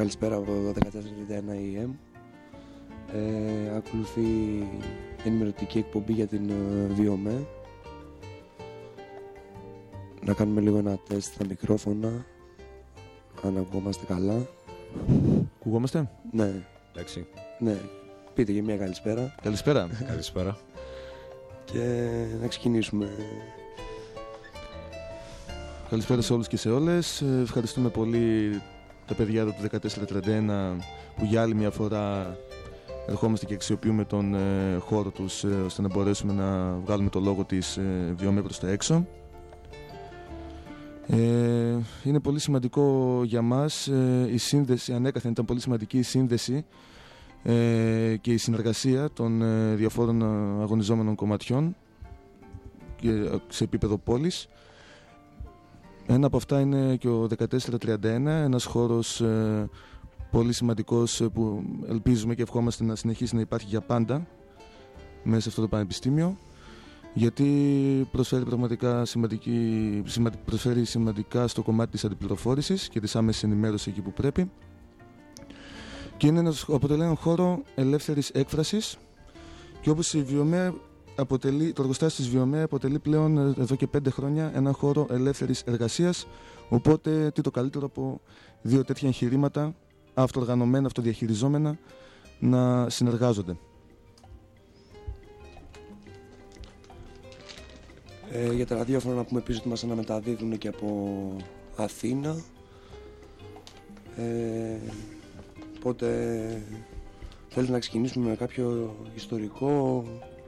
Καλησπέρα από το 1431 AM. Ακολουθεί ενημερωτική εκπομπή για την Βιομέ. Να κάνουμε λίγο ένα τεστ στα μικρόφωνα, αν ακουγόμαστε καλά. Ακουγόμαστε? Ναι. Εντάξει. Ναι. Πείτε και μια καλησπέρα. Καλησπέρα. Καλησπέρα. Και να ξεκινήσουμε. Καλησπέρα σε όλους και σε όλες. Ευχαριστούμε πολύ τα παιδιά του 1431 που για άλλη μια φορά ερχόμαστε και αξιοποιούμε τον χώρο τους ώστε να μπορέσουμε να βγάλουμε το λόγο της Βιομέ προς τα έξω. Είναι πολύ σημαντικό για μας η σύνδεση, ανέκαθεν ήταν πολύ σημαντική η σύνδεση και η συνεργασία των διαφόρων αγωνιζόμενων κομματιών σε επίπεδο πόλης. Ένα από αυτά είναι και ο 1431, ένας χώρος πολύ σημαντικός που ελπίζουμε και ευχόμαστε να συνεχίσει να υπάρχει για πάντα μέσα σε αυτό το πανεπιστήμιο, γιατί προσφέρει πραγματικά προσφέρει σημαντικά στο κομμάτι της αντιπληροφόρησης και της άμεσης ενημέρωσης εκεί που πρέπει, και αποτελεί έναν χώρο ελεύθερης έκφρασης, και όπως η Βιομέ το εργοστάσιο της Βιομέ αποτελεί πλέον εδώ και 5 χρόνια ένα χώρο ελεύθερης εργασίας, οπότε τι το καλύτερο από δύο τέτοια εγχειρήματα αυτοοργανωμένα, αυτοδιαχειριζόμενα να συνεργάζονται. Για τα ραδιόφωνα να πούμε επίσης ότι μας αναμεταδίδουν και από Αθήνα. Οπότε θέλετε να ξεκινήσουμε με κάποιο ιστορικό?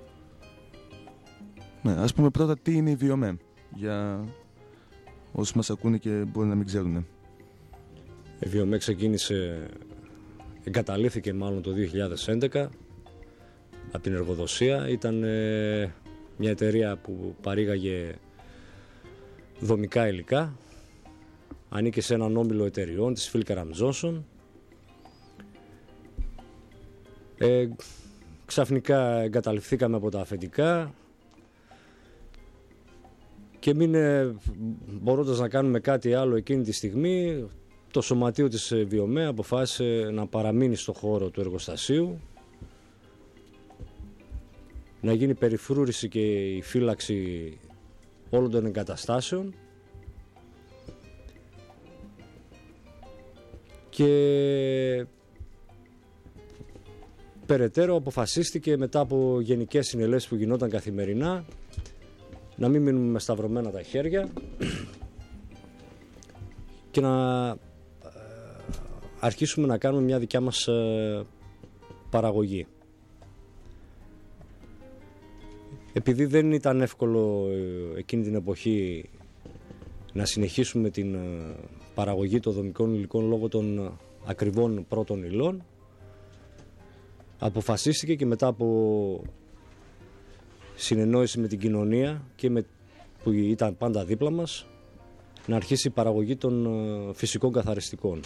Ναι, ας πούμε πρώτα τι είναι η Βιομέ, για όσους μας ακούνε και μπορεί να μην ξέρουν. Η Βιομέ εγκαταλείφθηκε μάλλον το 2011 από την εργοδοσία. Ήταν μια εταιρεία που παρήγαγε δομικά υλικά. Ανήκε σε έναν όμιλο εταιριών της Φίλκαραμ Τζόνσον. Ξαφνικά εγκαταλειφθήκαμε από τα αφεντικά και μπορώντας να κάνουμε κάτι άλλο εκείνη τη στιγμή, το σωματείο της Βιομέ αποφάσισε να παραμείνει στο χώρο του εργοστασίου, να γίνει περιφρούρηση και η φύλαξη όλων των εγκαταστάσεων, και περαιτέρω αποφασίστηκε μετά από γενικές συνελεύσεις που γινόταν καθημερινά να μην μείνουμε με σταυρωμένα τα χέρια και να αρχίσουμε να κάνουμε μια δικιά μας παραγωγή. Επειδή δεν ήταν εύκολο εκείνη την εποχή να συνεχίσουμε την παραγωγή των δομικών υλικών λόγω των ακριβών πρώτων υλών, αποφασίστηκε και μετά από συνεννόηση με την κοινωνία που ήταν πάντα δίπλα μας, να αρχίσει η παραγωγή των φυσικών καθαριστικών.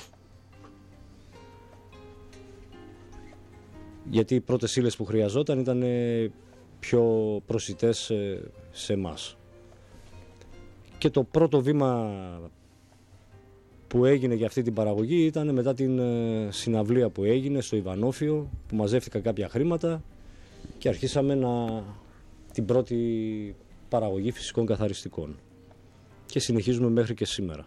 Γιατί οι πρώτες ύλες που χρειαζόταν ήταν πιο προσιτές σε εμάς. Και το πρώτο βήμα που έγινε για αυτή την παραγωγή ήταν μετά την συναυλία που έγινε στο Ιβανόφιο, που μαζεύτηκαν κάποια χρήματα και αρχίσαμε την πρώτη παραγωγή φυσικών καθαριστικών. Και συνεχίζουμε μέχρι και σήμερα.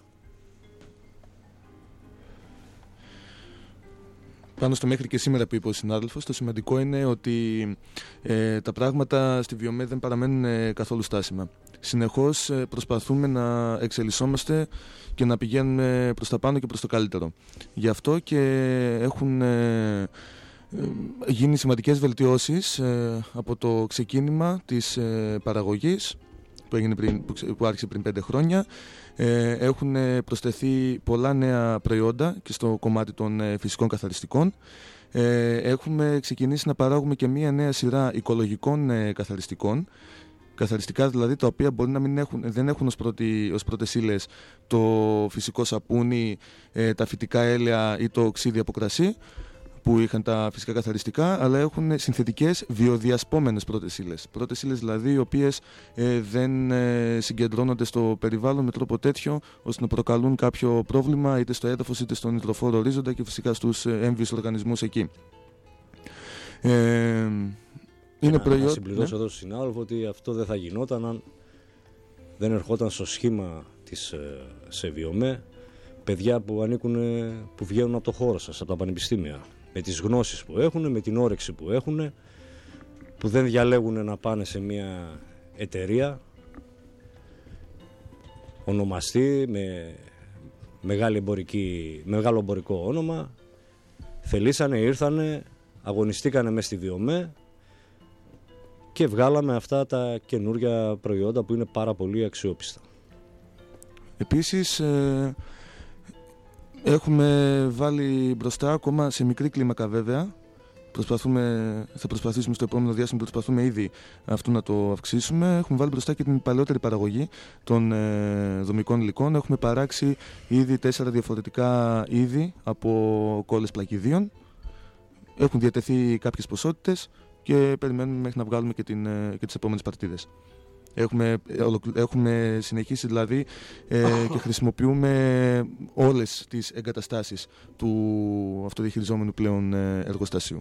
Πάνω στο μέχρι και σήμερα που είπε ο συνάδελφος, το σημαντικό είναι ότι τα πράγματα στη Βιομέ δεν παραμένουν καθόλου στάσιμα. Συνεχώς προσπαθούμε να εξελισσόμαστε και να πηγαίνουμε προς τα πάνω και προς το καλύτερο. Γι' αυτό και έχουν γίνει σημαντικές βελτιώσεις από το ξεκίνημα της παραγωγής που άρχισε πριν 5 χρόνια. Έχουν προσθεθεί πολλά νέα προϊόντα και στο κομμάτι των φυσικών καθαριστικών. Έχουμε ξεκινήσει να παράγουμε και μία νέα σειρά οικολογικών καθαριστικών. Καθαριστικά δηλαδή, τα οποία μπορεί να δεν έχουν ως πρώτες ύλες το φυσικό σαπούνι, τα φυτικά έλαια ή το οξύδι από κρασί, που είχαν τα φυσικά καθαριστικά, αλλά έχουν συνθετικές βιοδιασπόμενες πρώτες ύλες. Πρώτες ύλες δηλαδή οι οποίες δεν συγκεντρώνονται στο περιβάλλον με τρόπο τέτοιο ώστε να προκαλούν κάποιο πρόβλημα είτε στο έδαφος είτε στον υδροφόρο ορίζοντα και φυσικά στους έμβιους οργανισμούς εκεί. Είναι να συμπληρώσω εδώ στον συνάδελφο ότι αυτό δεν θα γινόταν αν δεν ερχόταν στο σχήμα της ΣΕΒΙΟΜΕ παιδιά που βγαίνουν από το χώρο σας, από τα πανεπιστήμια, με τις γνώσεις που έχουν, με την όρεξη που έχουν, που δεν διαλέγουν να πάνε σε μια εταιρεία ονομαστή με μεγάλο εμπορικό όνομα. Θελήσανε, ήρθανε, αγωνιστήκανε μες στη ΒΙΟΜΕ και βγάλαμε αυτά τα καινούργια προϊόντα που είναι πάρα πολύ αξιόπιστα. Επίσης έχουμε βάλει μπροστά, ακόμα σε μικρή κλίμακα βέβαια, θα προσπαθήσουμε στο επόμενο διάστημα, προσπαθούμε ήδη αυτό να το αυξήσουμε. Έχουμε βάλει μπροστά και την παλαιότερη παραγωγή των δομικών υλικών. Έχουμε παράξει ήδη 4 διαφορετικά είδη από κόλλες πλακιδίων. Έχουν διατεθεί κάποιες ποσότητες και περιμένουμε μέχρι να βγάλουμε και τις επόμενες παρτίδες. Έχουμε συνεχίσει δηλαδή και χρησιμοποιούμε όλες τις εγκαταστάσεις του αυτοδιαχειριζόμενου πλέον εργοστασίου.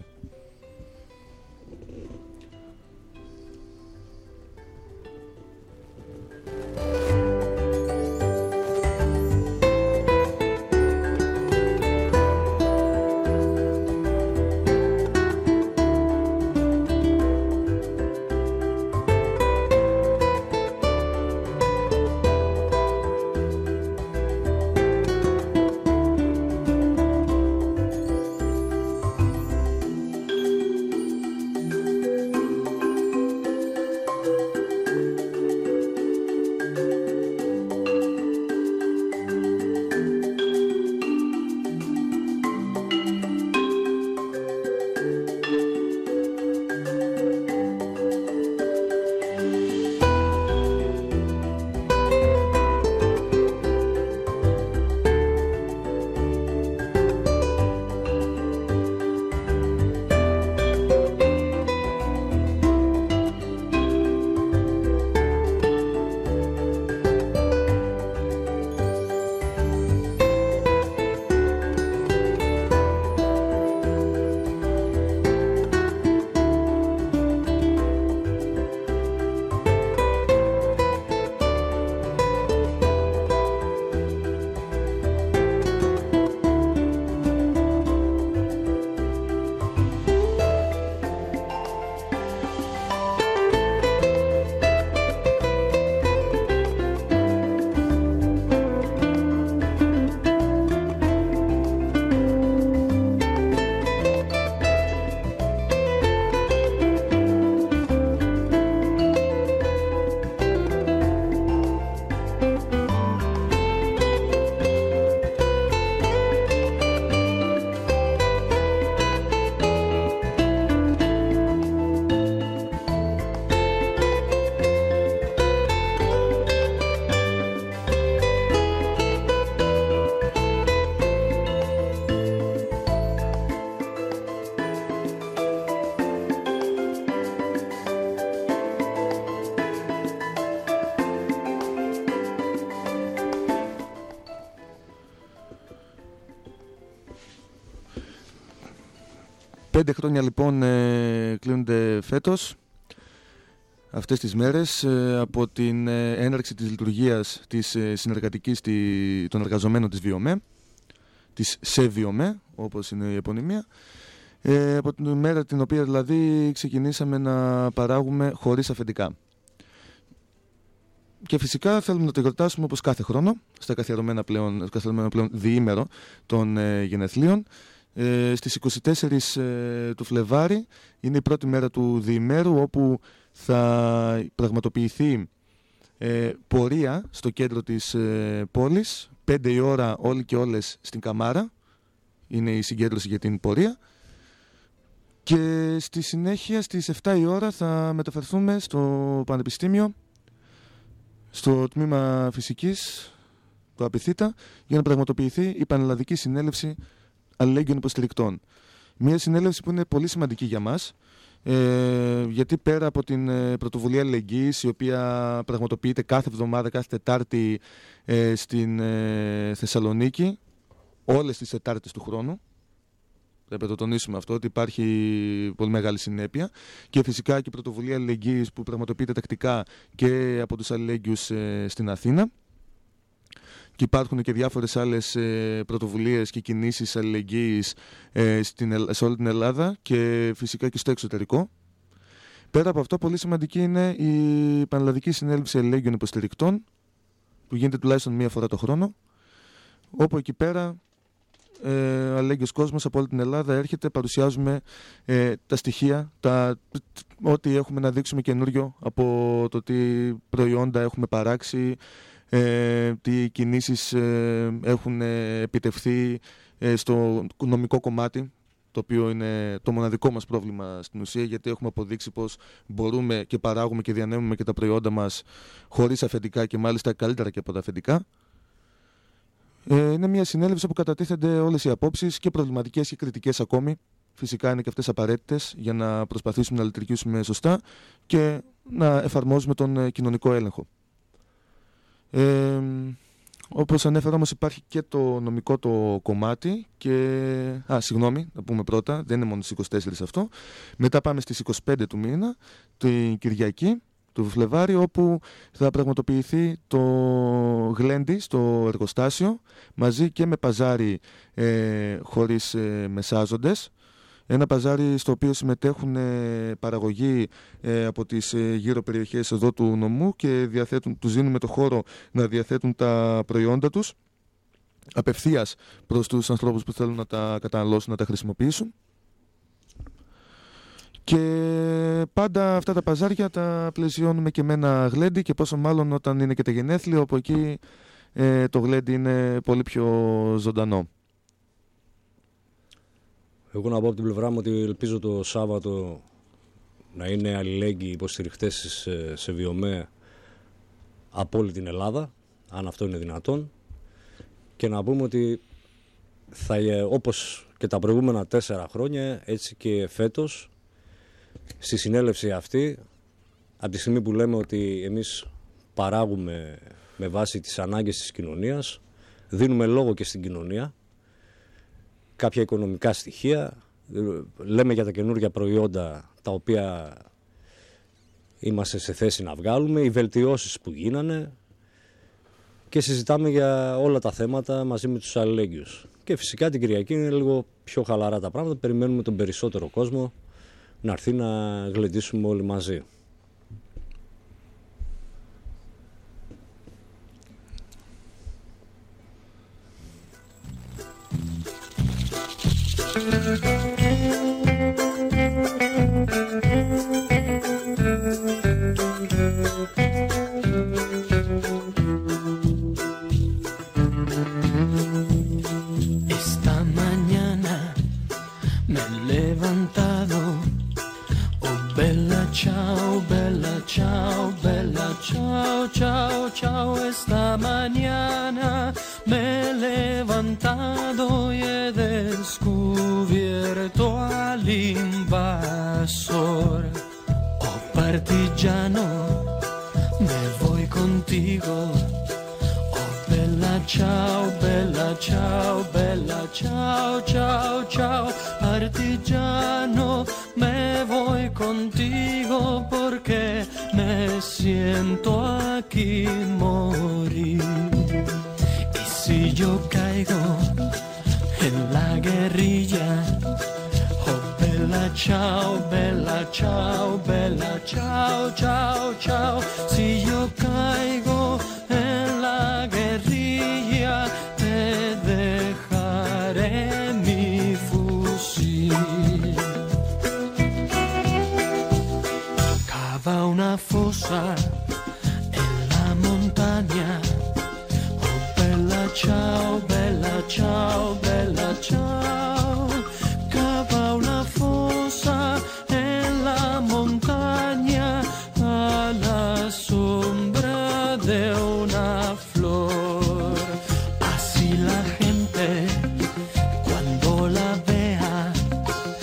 Πέντε χρόνια λοιπόν κλείνονται φέτος, αυτές τις μέρες, από την έναρξη της λειτουργίας της συνεργατικής των εργαζομένων της ΒΙΟΜΕ, της ΣΕΒΙΟΜΕ όπως είναι η επωνυμία, από την μέρα την οποία δηλαδή ξεκινήσαμε να παράγουμε χωρίς αφεντικά. Και φυσικά θέλουμε να το γιορτάσουμε όπως κάθε χρόνο, στα καθιερωμένα πλέον διήμερο των γενεθλίων. Στις 24 του Φλεβάρη είναι η πρώτη μέρα του διημέρου, όπου θα πραγματοποιηθεί πορεία στο κέντρο της πόλης, 5 η ώρα όλοι και όλες στην Καμάρα, είναι η συγκέντρωση για την πορεία, και στη συνέχεια στις 7 η ώρα θα μεταφερθούμε στο Πανεπιστήμιο, στο τμήμα φυσικής του Απιθύτα, για να πραγματοποιηθεί η Πανελλαδική Συνέλευση Αλληλέγγυων Υποστηρικτών. Μια συνέλευση που είναι πολύ σημαντική για μας, γιατί πέρα από την πρωτοβουλία αλληλεγγύης, η οποία πραγματοποιείται κάθε εβδομάδα, κάθε Τετάρτη στην Θεσσαλονίκη, όλες τις Τετάρτες του χρόνου, πρέπει να το τονίσουμε αυτό, ότι υπάρχει πολύ μεγάλη συνέπεια, και φυσικά και η πρωτοβουλία αλληλεγγύης που πραγματοποιείται τακτικά και από τους αλληλέγγυους στην Αθήνα. Και υπάρχουν και διάφορες άλλες πρωτοβουλίες και κινήσεις αλληλεγγύης σε όλη την Ελλάδα και φυσικά και στο εξωτερικό. Πέρα από αυτό, πολύ σημαντική είναι η Πανελλαδική Συνέλευση Αλληλέγγυων Υποστηρικτών, που γίνεται τουλάχιστον μία φορά το χρόνο, όπου εκεί πέρα αλληλέγγυος κόσμος από όλη την Ελλάδα έρχεται, παρουσιάζουμε τα στοιχεία, ό,τι έχουμε να δείξουμε καινούριο από το τι προϊόντα έχουμε παράξει, τι κινήσεις έχουν επιτευχθεί στο νομικό κομμάτι, το οποίο είναι το μοναδικό μας πρόβλημα στην ουσία, γιατί έχουμε αποδείξει πως μπορούμε και παράγουμε και διανέμουμε και τα προϊόντα μας χωρίς αφεντικά και μάλιστα καλύτερα και από τα αφεντικά. Είναι μια συνέλευση όπου κατατίθενται όλες οι απόψεις, και προβληματικές και κριτικές ακόμη. Φυσικά είναι και αυτές απαραίτητες για να προσπαθήσουμε να λειτουργήσουμε σωστά και να εφαρμόζουμε τον κοινωνικό έλεγχο. Όπως ανέφερα όμως, υπάρχει και το νομικό το κομμάτι να πούμε πρώτα, δεν είναι μόνο στις 24 αυτό. Μετά πάμε στις 25 του μήνα, την Κυριακή του Φλεβάρι, όπου θα πραγματοποιηθεί το γλέντι στο εργοστάσιο, μαζί και με παζάρι χωρίς μεσάζοντες. Ένα παζάρι στο οποίο συμμετέχουν παραγωγοί από τις γύρω περιοχές εδώ του νομού και τους δίνουμε το χώρο να διαθέτουν τα προϊόντα τους απευθείας προς τους ανθρώπους που θέλουν να τα καταναλώσουν, να τα χρησιμοποιήσουν. Και πάντα αυτά τα παζάρια τα πλαισιώνουμε και με ένα γλέντι, και πόσο μάλλον όταν είναι και τα γενέθλια, όπου εκεί το γλέντι είναι πολύ πιο ζωντανό. Εγώ να πω από την πλευρά μου ότι ελπίζω το Σάββατο να είναι αλληλέγγυοι υποστηριχτές σε Βιομέ από όλη την Ελλάδα, αν αυτό είναι δυνατόν, και να πούμε ότι όπως και τα προηγούμενα 4 χρόνια, έτσι και φέτος, στη συνέλευση αυτή, από τη στιγμή που λέμε ότι εμείς παράγουμε με βάση τις ανάγκες της κοινωνίας, δίνουμε λόγο και στην κοινωνία, κάποια οικονομικά στοιχεία, λέμε για τα καινούργια προϊόντα τα οποία είμαστε σε θέση να βγάλουμε, οι βελτιώσεις που γίνανε, και συζητάμε για όλα τα θέματα μαζί με τους αλληλέγγυους. Και φυσικά την Κυριακή είναι λίγο πιο χαλαρά τα πράγματα, περιμένουμε τον περισσότερο κόσμο να έρθει να γλεντήσουμε όλοι μαζί. Esta mañana me he levantado, oh bella ciao, bella ciao, bella ciao, ciao, ciao. Esta mañana me he levantado y he descubierto al invasor. Oh partigiano, me voy contigo. Oh bella ciao, bella ciao, bella ciao, ciao, ciao. Partigiano, me voy contigo porque me siento aquí morir. Y si yo caigo en la guerrilla, oh bella ciao, bella ciao, bella ciao, ciao, ciao. Si yo caigo en la guerrilla, te dejaré mi fusil. Cava una fosa en la montaña, oh bella ciao, bella ciao, bella ciao. Cava una fosa en la montaña a la sombra de una flor. Así la gente cuando la vea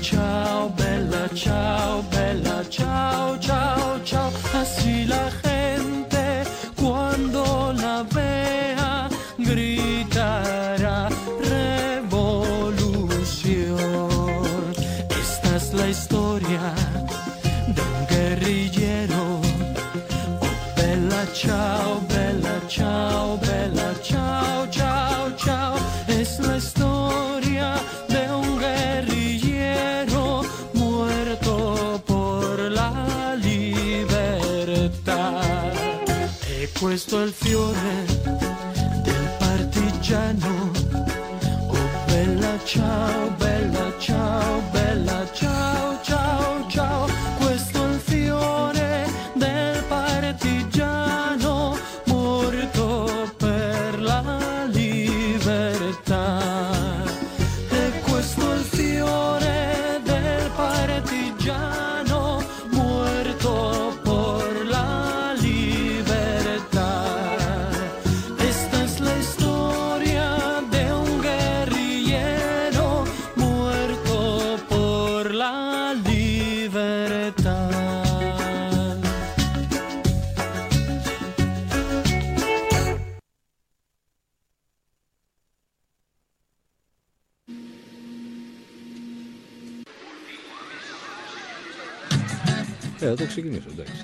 ciao, bella ciao, bella ciao, ciao, ciao. Así la gente cuando la vea gritará revolución. Esta es la historia de un guerrillero. Oh, bella ciao, bella ciao, bella ciao, ciao, ciao. Es la historia de un guerrillero muerto por la libertad. E questo è il fiore del partigiano. Oh, bella ciao, bella ciao, bella ciao, ciao, ciao. Questo è il fiore del partigiano morto per la libertà. E questo è il fiore del partigiano muerto por la libertà. Esta es la historia de un guerrillero muerto por la libertà. Θα το ξεκινήσω, εντάξει.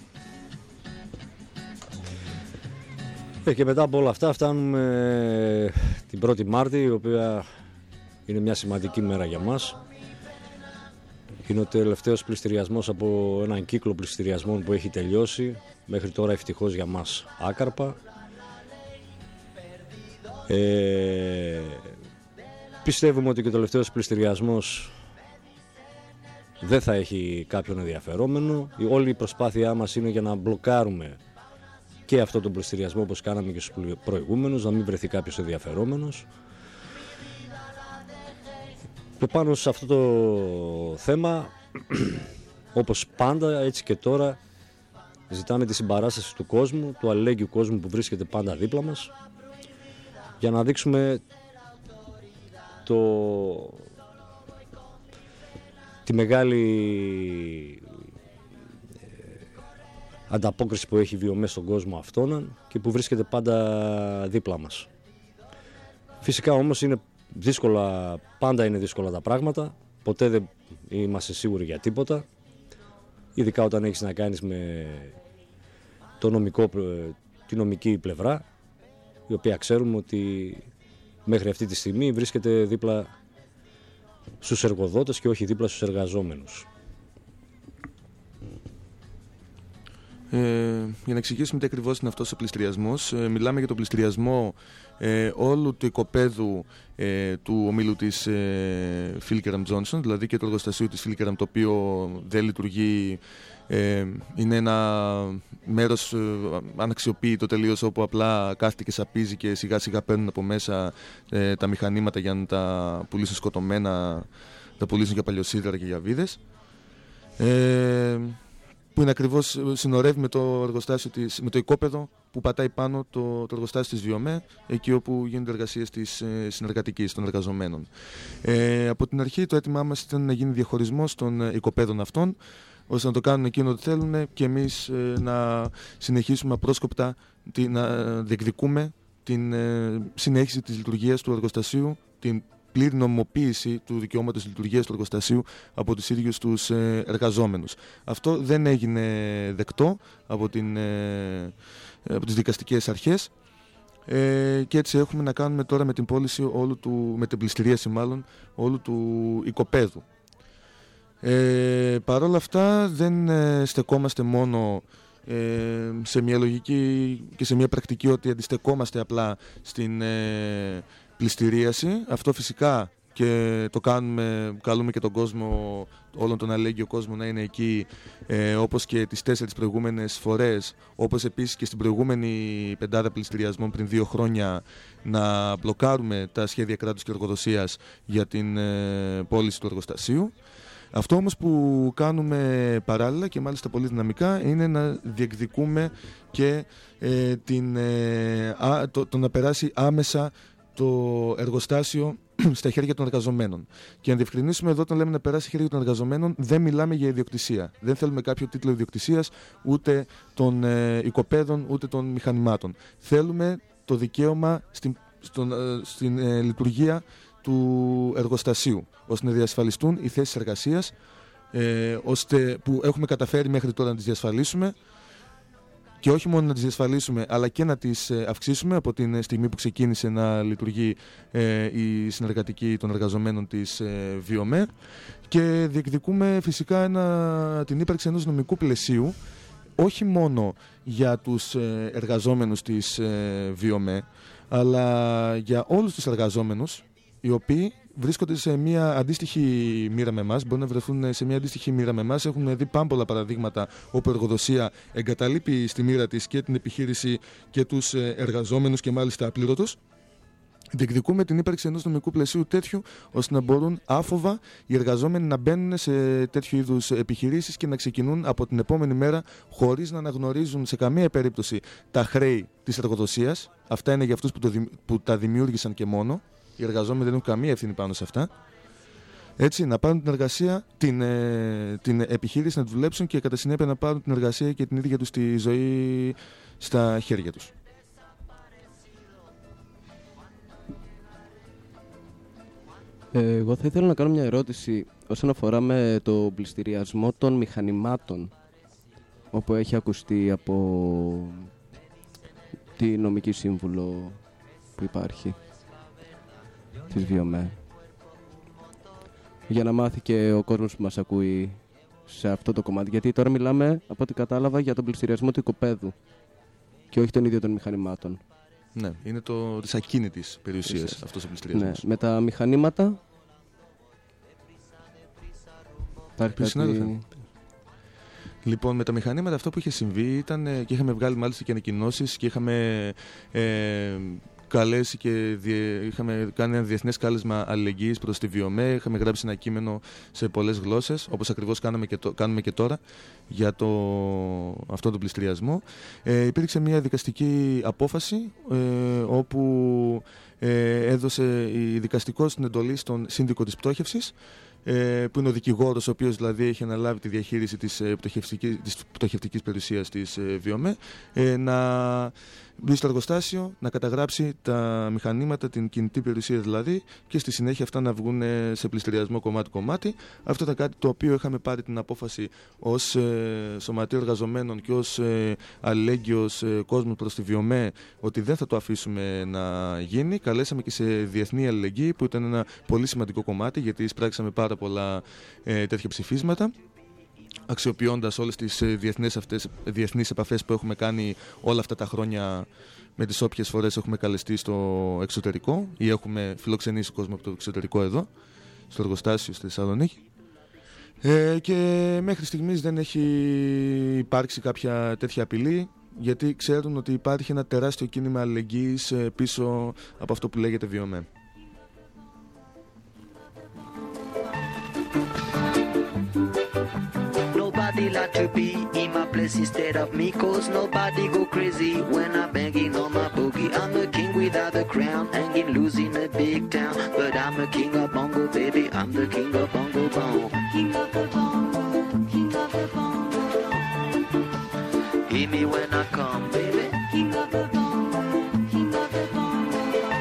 Και μετά από όλα αυτά φτάνουμε την 1η Μάρτη, η οποία είναι μια σημαντική μέρα για μας. Είναι ο τελευταίος πληστηριασμός από έναν κύκλο πληστηριασμών που έχει τελειώσει, μέχρι τώρα ευτυχώς για μας άκαρπα. Πιστεύουμε ότι και ο τελευταίος πληστηριασμός δεν θα έχει κάποιον ενδιαφερόμενο. Όλη η προσπάθειά μας είναι για να μπλοκάρουμε και αυτό τον πληστηριασμό όπως κάναμε και στους προηγούμενους, να μην βρεθεί κάποιος ενδιαφερόμενος. Και πάνω σε αυτό το θέμα, όπως πάντα έτσι και τώρα, ζητάμε τη συμπαράσταση του κόσμου, του αλληλέγγυου κόσμου που βρίσκεται πάντα δίπλα μας, για να δείξουμε τη μεγάλη ανταπόκριση που έχει βιωμέσει στον κόσμο αυτόν και που βρίσκεται πάντα δίπλα μας. Φυσικά όμως είναι δύσκολα, πάντα είναι δύσκολα τα πράγματα, ποτέ δεν είμαστε σίγουροι για τίποτα, ειδικά όταν έχεις να κάνεις με τη νομική πλευρά, η οποία ξέρουμε ότι μέχρι αυτή τη στιγμή βρίσκεται δίπλα στους εργοδότες και όχι δίπλα στους εργαζόμενους. Για να εξηγήσουμε τι ακριβώς είναι αυτός ο πληστηριασμός, μιλάμε για τον πληστηριασμό όλου του οικοπαίδου του ομίλου της Φίλκεραμ Τζόνσον, δηλαδή και του εργοστασίου της Φίλκεραμ, το οποίο δεν λειτουργεί, είναι ένα μέρος αναξιοποιητό τελείως, όπου απλά κάθεται και σαπίζει και σιγά σιγά παίρνουν από μέσα τα μηχανήματα για να τα πουλήσουν σκοτωμένα, τα πουλήσουν για παλιοσίδερα και για βίδες. Που είναι ακριβώς, συνορεύει με το εργοστάσιο με το οικόπεδο που πατάει πάνω το εργοστάσιο της Βιομέ, εκεί όπου γίνονται εργασίες της συνεργατικής, των εργαζομένων. Από την αρχή το αίτημά μας ήταν να γίνει διαχωρισμός των οικοπαίδων αυτών, ώστε να το κάνουν εκείνο ότι θέλουν και εμείς να συνεχίσουμε απρόσκοπτα να διεκδικούμε την συνέχιση της λειτουργίας του εργοστασίου, την πλήρη νομιμοποίηση του δικαιώματος λειτουργίας του εργοστασίου από τους ίδιους τους εργαζόμενους. Αυτό δεν έγινε δεκτό από τις δικαστικές αρχές, και έτσι έχουμε να κάνουμε τώρα με την πώληση με την πληστηρίαση μάλλον όλου του οικοπαίδου. Παρ' όλα αυτά δεν στεκόμαστε μόνο σε μια λογική και σε μια πρακτική ότι αντιστεκόμαστε απλά στην πληστηρίαση. Αυτό φυσικά και το κάνουμε, καλούμε και τον κόσμο, όλον τον αλληλέγγυο κόσμο να είναι εκεί, όπως και τις 4 προηγούμενες φορές, όπως επίσης και στην προηγούμενη πεντάδα πληστηριασμών πριν 2 χρόνια, να μπλοκάρουμε τα σχέδια κράτους και εργοδοσίας για την πώληση του εργοστασίου. Αυτό όμως που κάνουμε παράλληλα και μάλιστα πολύ δυναμικά είναι να διεκδικούμε και το να περάσει άμεσα το εργοστάσιο στα χέρια των εργαζομένων. Και να διευκρινίσουμε εδώ, όταν λέμε να περάσει στα χέρια των εργαζομένων, δεν μιλάμε για ιδιοκτησία. Δεν θέλουμε κάποιο τίτλο ιδιοκτησίας ούτε των οικοπαίδων ούτε των μηχανημάτων. Θέλουμε το δικαίωμα στην λειτουργία του εργοστασίου, ώστε να διασφαλιστούν οι θέσεις εργασίας, που έχουμε καταφέρει μέχρι τώρα να τις διασφαλίσουμε. Και όχι μόνο να τις διασφαλίσουμε, αλλά και να τις αυξήσουμε από την στιγμή που ξεκίνησε να λειτουργεί η συνεργατική των εργαζομένων της ΒΙΟΜΕ. Και διεκδικούμε φυσικά την ύπαρξη ενός νομικού πλαισίου, όχι μόνο για τους εργαζόμενους της ΒΙΟΜΕ, αλλά για όλους τους εργαζόμενους, οι οποίοι βρίσκονται σε μια αντίστοιχη μοίρα με εμάς, μπορεί να βρεθούν σε μια αντίστοιχη μοίρα με εμάς. Έχουμε δει πάμπολα παραδείγματα όπου η εργοδοσία εγκαταλείπει στη μοίρα της και την επιχείρηση και τους εργαζόμενους και μάλιστα απλήρωτους. Διεκδικούμε την ύπαρξη ενός νομικού πλαισίου τέτοιου, ώστε να μπορούν άφοβα οι εργαζόμενοι να μπαίνουν σε τέτοιου είδους επιχειρήσεις και να ξεκινούν από την επόμενη μέρα χωρίς να αναγνωρίζουν σε καμία περίπτωση τα χρέη της εργοδοσίας. Αυτά είναι για αυτούς που τα δημιούργησαν και μόνο. Οι εργαζόμενοι δεν έχουν καμία ευθύνη πάνω σε αυτά. Έτσι, να πάρουν την εργασία, την επιχείρηση να τη δουλέψουν και κατά συνέπεια να πάρουν την εργασία και την ίδια τους τη ζωή στα χέρια τους. Εγώ θα ήθελα να κάνω μια ερώτηση όσον αφορά με το πληστηριασμό των μηχανημάτων, όπου έχει ακουστεί από τη νομική σύμβουλο που υπάρχει της ΒΙΟΜΕ. Για να μάθει και ο κόσμος που μας ακούει σε αυτό το κομμάτι. Γιατί τώρα μιλάμε, από ό,τι κατάλαβα, για τον πληστηριασμό του οικοπαίδου και όχι τον ίδιο των μηχανημάτων. Ναι, είναι της ακίνητης περιουσίας αυτός ο πληστηριασμός. Ναι, με τα μηχανήματα υπάρχει κάτι... Λοιπόν, με τα μηχανήματα αυτό που είχε συμβεί ήταν, και είχαμε βγάλει μάλιστα και ανακοινώσεις και είχαμε καλέσει και είχαμε κάνει ένα διεθνές κάλεσμα αλληλεγγύης προς τη ΒΙΟΜΕ. Είχαμε γράψει ένα κείμενο σε πολλές γλώσσες, όπως ακριβώς κάνουμε και τώρα για αυτόν τον πληστηριασμό. Υπήρξε μια δικαστική απόφαση όπου έδωσε η δικαστικός την εντολή στον σύνδικο της πτώχευσης, που είναι ο δικηγόρος, ο οποίος δηλαδή έχει αναλάβει τη διαχείριση της πτωχευτικής περιουσίας της ΒΙΟΜΕ, να μπει στο εργοστάσιο, να καταγράψει τα μηχανήματα, την κινητή περιουσία δηλαδή, και στη συνέχεια αυτά να βγουν σε πληστηριασμό κομμάτι-κομμάτι. Αυτό ήταν κάτι το οποίο είχαμε πάρει την απόφαση ως Σωματείο Εργαζομένων και ως αλληλέγγυος κόσμος προς τη ΒΙΟΜΕ, ότι δεν θα το αφήσουμε να γίνει. Καλέσαμε και σε διεθνή αλληλεγγύη, που ήταν ένα πολύ σημαντικό κομμάτι, γιατί εισπράξαμε πάρα πολλά τέτοια ψηφίσματα, αξιοποιώντας όλες τις διεθνείς επαφές που έχουμε κάνει όλα αυτά τα χρόνια, με τις όποιες φορές έχουμε καλεστεί στο εξωτερικό ή έχουμε φιλοξενήσει κόσμο από το εξωτερικό εδώ, στο εργοστάσιο στη Θεσσαλονίκη. Και μέχρι στιγμής δεν έχει υπάρξει κάποια τέτοια απειλή, γιατί ξέρουν ότι υπάρχει ένα τεράστιο κίνημα αλληλεγγύης πίσω από αυτό που λέγεται ΒΙΟΜΕ. Nobody like to be in my place instead of me, cause nobody go crazy when I'm banging on my boogie. I'm a king without a crown, hanging loose in a big town, but I'm a king of bongo, baby, I'm the king of bongo bong. King of the bongo, king of the bongo. Hear me when I come, baby. King of the bongo, king of the bongo.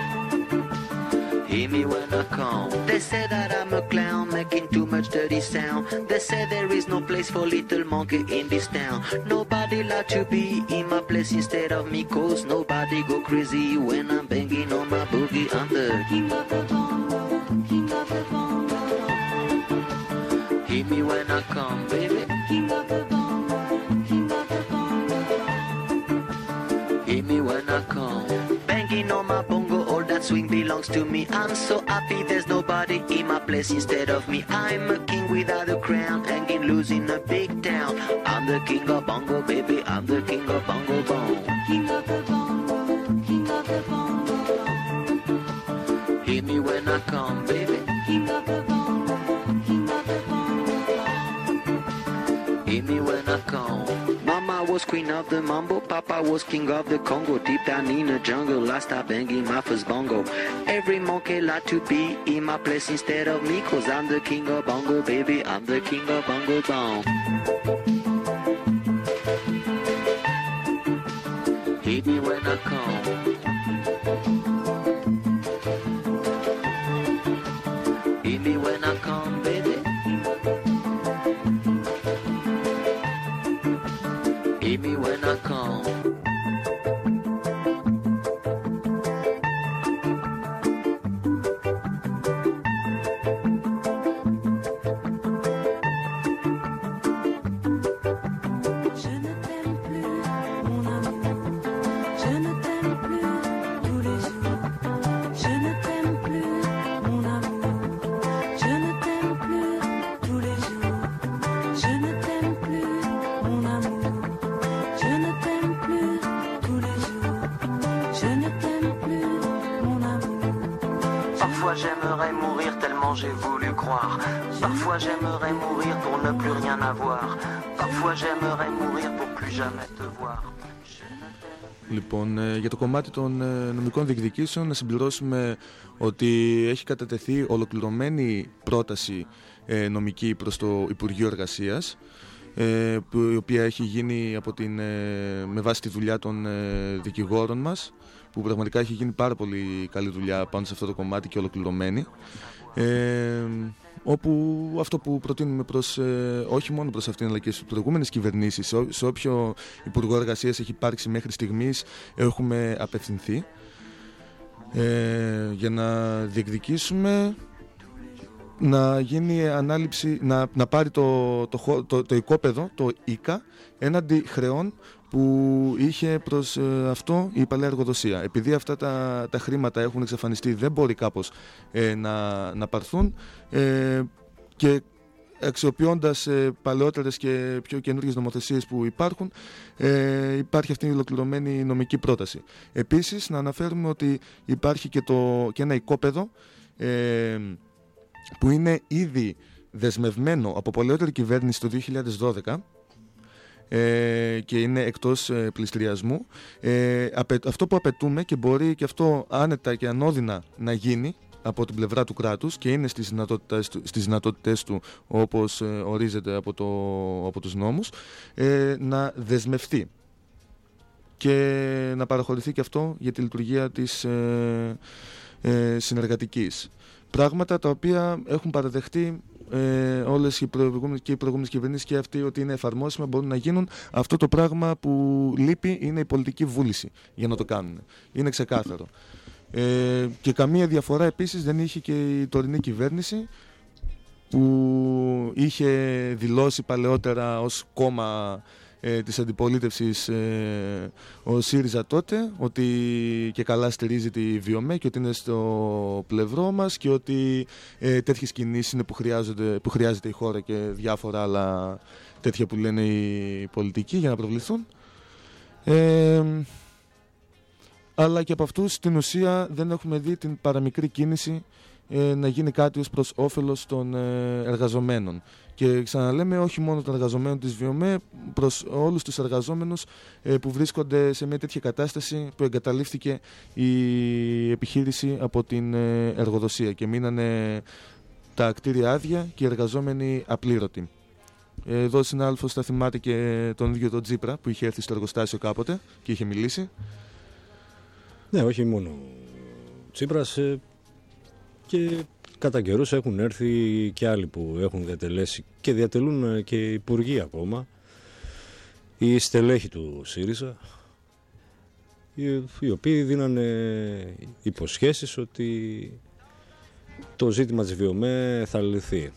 Hear me when I come. They say that I'm a clown, making too much dirty sound. They say there is no place for little monkey in this town. Nobody like to be in my place instead of me, cause nobody go crazy when I'm banging on my boogie. I'm the king of the bongo, king of the bongo. Hear me when I come, baby. King of the bongo, king of the bongo. Hear me when I come. Banging on my bongo, all that swing belongs to me. I'm so happy there's nobody in my place instead of me. I'm a king without a crown, hanging loose in a big town. I'm the king of bongo, baby, I'm the king of bongo bong. King of the bongo, king of the bongo. Hear me when I come, baby. King of the bongo, king of the bongo. Hear me when I come. Mama was was queen of the mambo, Papa was king of the Congo. Deep down in the jungle, I started banging my first bongo. Every monkey like to be in my place instead of me, 'cause I'm the king of bongo, baby, I'm the king of bongo bong. Hit me when I come. Hit me when I come, baby. Hit me when I come. Parfois j'aimerais mourir tellement j'ai voulu croire. Parfois j'aimerais mourir pour ne plus rien avoir. Parfois j'aimerais mourir pour plus jamais te voir. Λοιπόν, για το κομμάτι των νομικών διεκδικήσεων να συμπληρώσουμε ότι έχει κατατεθεί ολοκληρωμένη πρόταση νομική προς το Υπουργείο Εργασίας, η οποία έχει γίνει με βάση τη δουλειά των δικηγόρων μας, που πραγματικά έχει γίνει πάρα πολύ καλή δουλειά πάνω σε αυτό το κομμάτι και ολοκληρωμένη, όπου αυτό που προτείνουμε όχι μόνο προς αυτήν αλλά και στις προηγούμενες κυβερνήσεις, σε όποιο Υπουργό Εργασίας έχει υπάρξει μέχρι στιγμής, έχουμε απευθυνθεί για να διεκδικήσουμε να γίνει ανάληψη, να πάρει το οικόπεδο, το ΙΚΑ, έναντι χρεών που είχε προς αυτό η παλαιά εργοδοσία. Επειδή αυτά τα χρήματα έχουν εξαφανιστεί, δεν μπορεί κάπως να πάρθουν, και αξιοποιώντας παλαιότερες και πιο καινούργιες νομοθεσίες που υπάρχουν, υπάρχει αυτή η ολοκληρωμένη νομική πρόταση. Επίσης, να αναφέρουμε ότι υπάρχει και ένα οικόπεδο που είναι ήδη δεσμευμένο από παλαιότερη κυβέρνηση το 2012, και είναι εκτός πληστηριασμού. Αυτό που απαιτούμε, και μπορεί και αυτό άνετα και ανώδυνα να γίνει από την πλευρά του κράτους και είναι στις δυνατότητες του, όπως ορίζεται από τους νόμους, να δεσμευτεί και να παραχωρηθεί και αυτό για τη λειτουργία της συνεργατικής. Πράγματα τα οποία έχουν παραδεχτεί όλες οι προηγούμενες κυβερνήσεις και αυτοί ότι είναι εφαρμόσιμα, μπορούν να γίνουν. Αυτό το πράγμα που λείπει είναι η πολιτική βούληση για να το κάνουν. Είναι ξεκάθαρο. Και καμία διαφορά επίσης δεν είχε και η τωρινή κυβέρνηση, που είχε δηλώσει παλαιότερα ως κόμμα της αντιπολίτευσης ο ΣΥΡΙΖΑ τότε, ότι και καλά στηρίζει τη ΒΙΟΜΕ και ότι είναι στο πλευρό μας και ότι τέτοιες κινήσεις είναι που χρειάζεται η χώρα και διάφορα άλλα τέτοια που λένε οι πολιτικοί για να προβληθούν. Αλλά και από αυτούς στην ουσία δεν έχουμε δει την παραμικρή κίνηση να γίνει κάτι ως προς όφελος των εργαζομένων. Και ξαναλέμε, όχι μόνο των εργαζομένων της ΒΙΟΜΕ, προς όλους τους εργαζόμενους που βρίσκονται σε μια τέτοια κατάσταση που εγκαταλείφθηκε η επιχείρηση από την εργοδοσία και μείνανε τα κτίρια άδεια και οι εργαζόμενοι απλήρωτοι. Εδώ ο συνάδελφος θα θυμάται και τον ίδιο τον Τζίπρα που είχε έρθει στο εργοστάσιο κάποτε και είχε μιλήσει. Ναι, όχι μόνο ο Τσίπρας, και κατά καιρούς έχουν έρθει και άλλοι που έχουν διατελέσει και διατελούν και υπουργοί ακόμα, οι στελέχοι του ΣΥΡΙΖΑ, οι οποίοι δίνανε υποσχέσεις ότι το ζήτημα της ΒΙΟΜΕ θα λυθεί.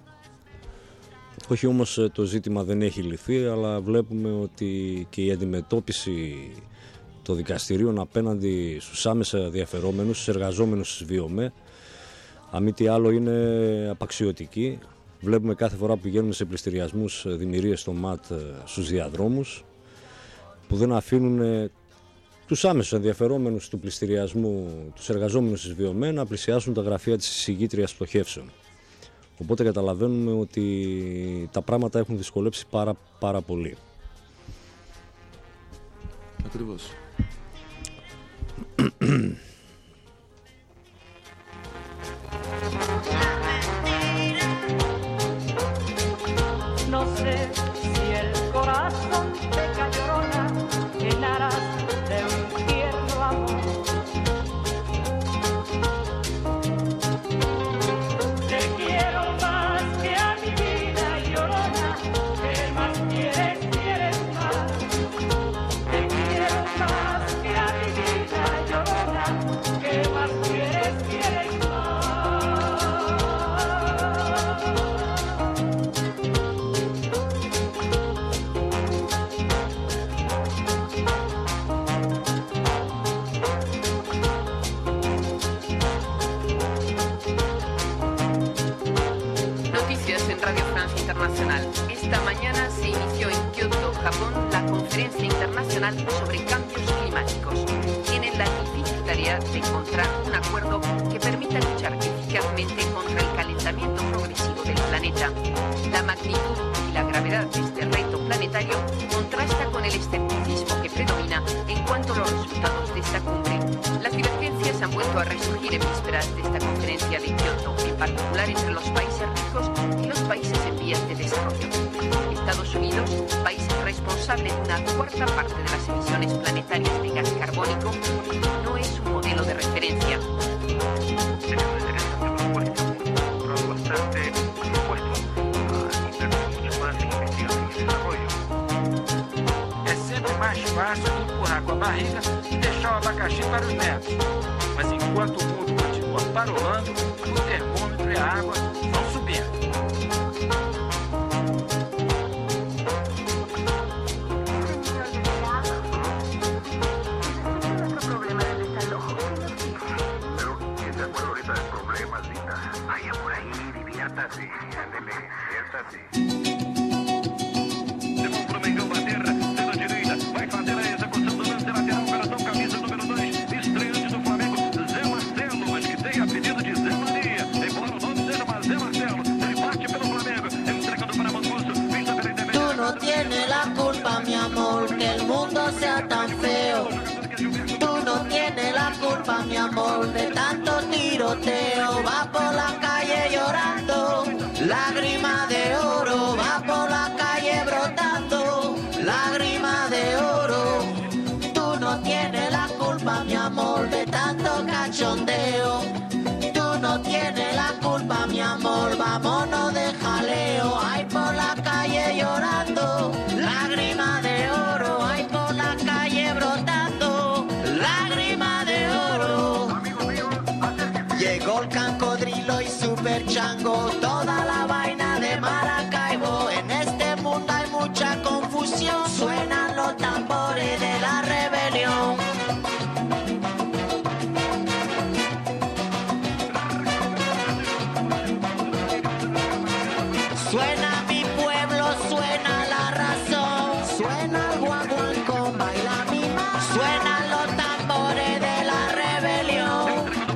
Όχι, όμως το ζήτημα δεν έχει λυθεί, αλλά βλέπουμε ότι και η αντιμετώπιση των δικαστηρίων απέναντι στους άμεσα ενδιαφερόμενους, στους εργαζόμενους της ΒΙΟΜΕ, αν μη τι άλλο, είναι απαξιωτική. Βλέπουμε κάθε φορά που πηγαίνουμε σε πληστηριασμούς δημιουργίες στο ΜΑΤ στους διαδρόμους, που δεν αφήνουν τους άμεσους ενδιαφερόμενους του πληστηριασμού, τους εργαζόμενους της ΒΙΟΜΕ, να πλησιάσουν τα γραφεία της εισηγήτριας πτωχεύσεων. Οπότε καταλαβαίνουμε ότι τα πράγματα έχουν δυσκολέψει πάρα πολύ. Ακριβώς. No sé si el corazón te llorona en aras de un tierno amor. Te quiero más que a mi vida llorona, que más quieres, quieres más. Te quiero más que a mi vida llorona, que más quieres, quieres más. Noticias en Radio France Internacional. Esta mañana se inició en Kioto, Japón, la Conferencia Internacional sobre Cambios Climáticos. Tienen la difícil tarea de encontrar un acuerdo que permita luchar eficazmente contra el calentamiento progresivo del planeta. La magnitud y la gravedad de este reto planetario contrasta con el escepticismo que predomina en cuanto a los resultados de esta cumbre. Las divergencias han vuelto a resurgir en vísperas de esta conferencia de Kioto, en particular entre los países ricos y los países en vías de desarrollo. Estados Unidos, país responsable de una cuarta parte de las emisiones planetarias de gas carbónico, no es un modelo de referencia. É sempre mais fácil empurrar com a barriga e deixar o abacaxi para os netos. Mas enquanto o mundo continua parolando, o termômetro e a água vão subindo. Mi amor, de tanto tiroteo, va por la calle llorando, lágrima de oro, va por la calle brotando, lágrima de oro. Tú no tienes la culpa, mi amor, de tanto cachondeo. Tú no tienes la culpa, mi amor, vámonos de jaleo. Ay, por la calle llorando, lágrima de oro, ay, por la calle brotando, lágrima de oro. Llegó el cancodrilo y super chango, toda la vaina de Maracaibo. En este mundo hay mucha confusión, suenan los tambores de la rebelión. Suena mi pueblo, suena la razón, suena el guaguancó, baila mi mamá, suenan los tambores de la rebelión.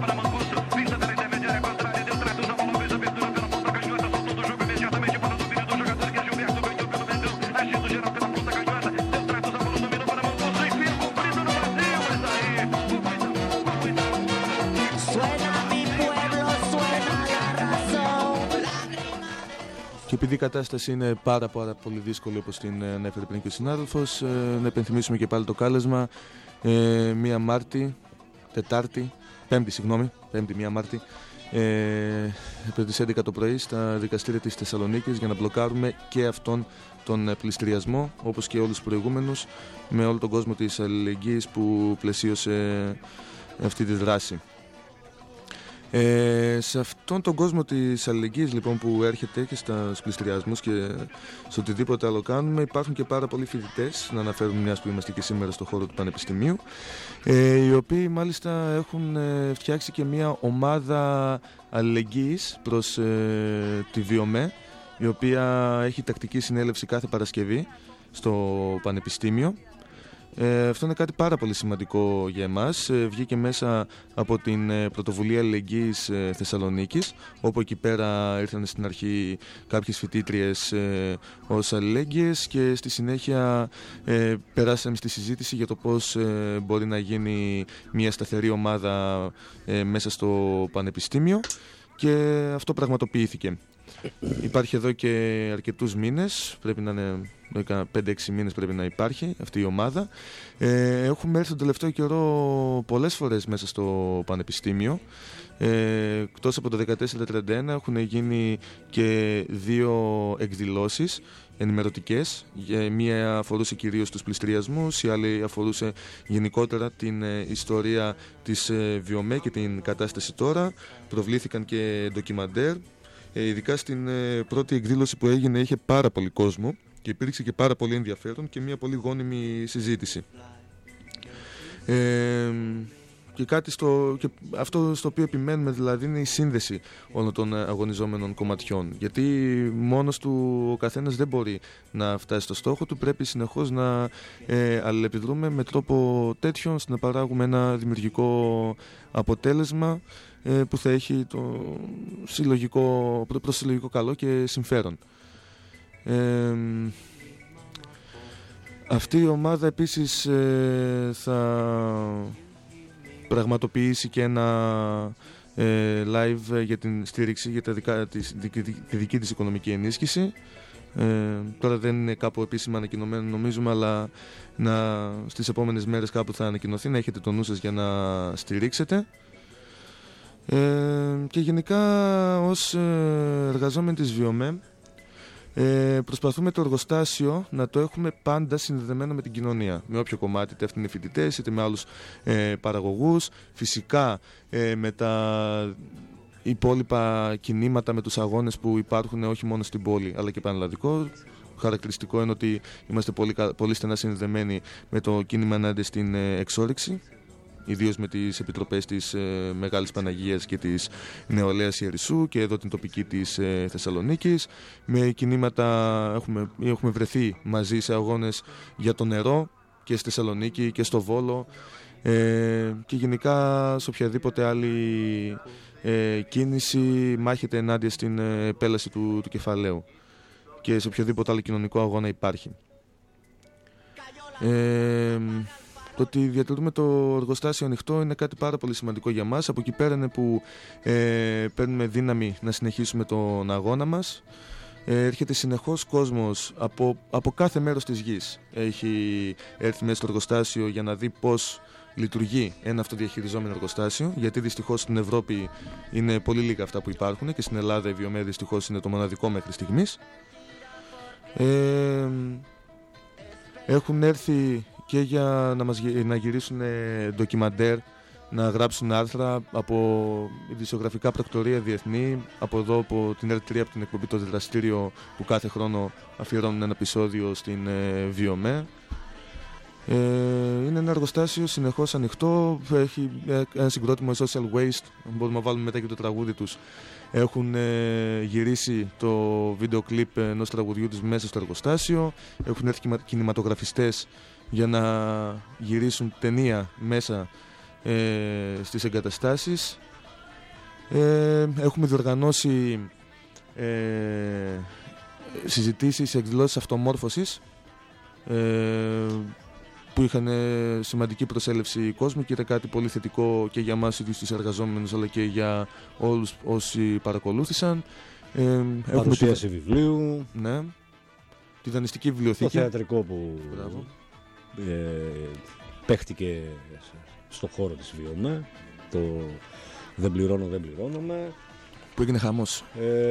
Και επειδή η κατάσταση είναι πάρα πολύ δύσκολη, όπως την ανέφερε πριν και ο συνάδελφος, να υπενθυμίσουμε και πάλι το κάλεσμα 1 Μάρτη, Πέμπτη 1 Μάρτη, πριν τις 11 το πρωί στα δικαστήρια της Θεσσαλονίκης, για να μπλοκάρουμε και αυτόν τον πληστηριασμό, όπως και όλους τους προηγούμενους, με όλο τον κόσμο της αλληλεγγύης που πλαισίωσε αυτή τη δράση. Σε αυτόν τον κόσμο της αλληλεγγύης λοιπόν που έρχεται και στους πληστηριασμούς και σε οτιδήποτε άλλο κάνουμε, υπάρχουν και πάρα πολλοί φοιτητές, να αναφέρουμε μιας που είμαστε και σήμερα στο χώρο του Πανεπιστημίου, οι οποίοι μάλιστα έχουν φτιάξει και μια ομάδα αλληλεγγύης προς τη ΒΙΟΜΕ, η οποία έχει τακτική συνέλευση κάθε Παρασκευή στο Πανεπιστήμιο. Αυτό είναι κάτι πάρα πολύ σημαντικό για εμάς. Βγήκε μέσα από την πρωτοβουλία αλληλεγγύης Θεσσαλονίκης, όπου εκεί πέρα ήρθαν στην αρχή κάποιες φοιτήτριες ως αλληλέγγυες και στη συνέχεια περάσαμε στη συζήτηση για το πώς μπορεί να γίνει μια σταθερή ομάδα μέσα στο πανεπιστήμιο και αυτό πραγματοποιήθηκε. Υπάρχει εδώ και αρκετούς μήνες, πρέπει να είναι 5-6 μήνες πρέπει να υπάρχει αυτή η ομάδα. Έχουμε έρθει τον τελευταίο καιρό πολλές φορές μέσα στο πανεπιστήμιο. Εκτός από το 1431 έχουν γίνει και 2 εκδηλώσεις ενημερωτικές. Μία αφορούσε κυρίως τους πληστηριασμούς, η άλλη αφορούσε γενικότερα την ιστορία της Βιομέ και την κατάσταση τώρα. Προβλήθηκαν και ντοκιμαντέρ. Ειδικά στην πρώτη εκδήλωση που έγινε είχε πάρα πολύ κόσμο και υπήρξε και πάρα πολύ ενδιαφέρον και μια πολύ γόνιμη συζήτηση. Και αυτό στο οποίο επιμένουμε δηλαδή είναι η σύνδεση όλων των αγωνιζόμενων κομματιών. Γιατί μόνος του ο καθένας δεν μπορεί να φτάσει στο στόχο του, πρέπει συνεχώς να αλληλεπιδρούμε με τρόπο τέτοιο ώστε να παράγουμε ένα δημιουργικό αποτέλεσμα που θα έχει προς συλλογικό καλό και συμφέρον. Αυτή η ομάδα επίσης θα πραγματοποιήσει και ένα live για την στήριξη για τη δική της οικονομική ενίσχυση. Τώρα δεν είναι κάπου επίσημα ανακοινωμένο νομίζουμε, αλλά στις επόμενες μέρες κάπου θα ανακοινωθεί, να έχετε το νου σας για να στηρίξετε. Και γενικά ως εργαζόμενοι της Βιομέ προσπαθούμε το εργοστάσιο να το έχουμε πάντα συνδεδεμένο με την κοινωνία, με όποιο κομμάτι, είτε αυτοί είναι φοιτητές είτε με άλλους παραγωγούς, φυσικά με τα υπόλοιπα κινήματα, με τους αγώνες που υπάρχουν όχι μόνο στην πόλη αλλά και πανελλαδικό. Χαρακτηριστικό είναι ότι είμαστε πολύ στενά συνδεδεμένοι με το κίνημα ενάντια στην εξόρυξη, ιδίως με τις επιτροπές της Μεγάλης Παναγίας και της Νεολαίας Ιερισσού και εδώ την τοπική της Θεσσαλονίκης. Με κινήματα έχουμε βρεθεί μαζί σε αγώνες για το νερό και στη Θεσσαλονίκη και στο Βόλο και γενικά σε οποιαδήποτε άλλη κίνηση μάχεται ενάντια στην επέλαση του κεφαλαίου και σε οποιοδήποτε άλλο κοινωνικό αγώνα υπάρχει. Το ότι διατηρούμε το εργοστάσιο ανοιχτό είναι κάτι πάρα πολύ σημαντικό για μας. Από εκεί πέρα είναι που παίρνουμε δύναμη να συνεχίσουμε τον αγώνα μας. Έρχεται συνεχώς κόσμος από κάθε μέρος της γης. Έχει έρθει μέσα στο εργοστάσιο για να δει πώς λειτουργεί ένα αυτοδιαχειριζόμενο εργοστάσιο, γιατί δυστυχώς στην Ευρώπη είναι πολύ λίγα αυτά που υπάρχουν και στην Ελλάδα η Βιομέ δυστυχώς είναι το μοναδικό μέχρι στιγμής. Έχουν έρθει και για να γυρίσουν ντοκιμαντέρ, να γράψουν άρθρα από ειδησιογραφικά πρακτορία διεθνή, από εδώ από την R3, από την εκπομπή Το Δραστήριο που κάθε χρόνο αφιερώνουν ένα επεισόδιο στην Βιομέ. Είναι ένα εργοστάσιο συνεχώς ανοιχτό, έχει ένα συγκρότημα Social Waste, μπορούμε να βάλουμε μετά και το τραγούδι τους. Έχουν γυρίσει το βίντεο κλιπ ενός τραγουδιού τους μέσα στο εργοστάσιο, έχουν έρθει κινηματογραφιστές για να γυρίσουν ταινία μέσα στις εγκαταστάσεις. Έχουμε διοργανώσει συζητήσεις, εκδηλώσεις αυτομόρφωσης που είχαν σημαντική προσέλευση κόσμου και ήταν κάτι πολύ θετικό και για εμάς ίδιους τους εργαζόμενους αλλά και για όλους όσοι παρακολούθησαν. Παρουσίαση βιβλίου. Ναι. Τη δανειστική βιβλιοθήκη. Το θεατρικό που παίχτηκε στο χώρο της Βιομέ. Το «Δεν πληρώνομαι». Που έγινε χαμός.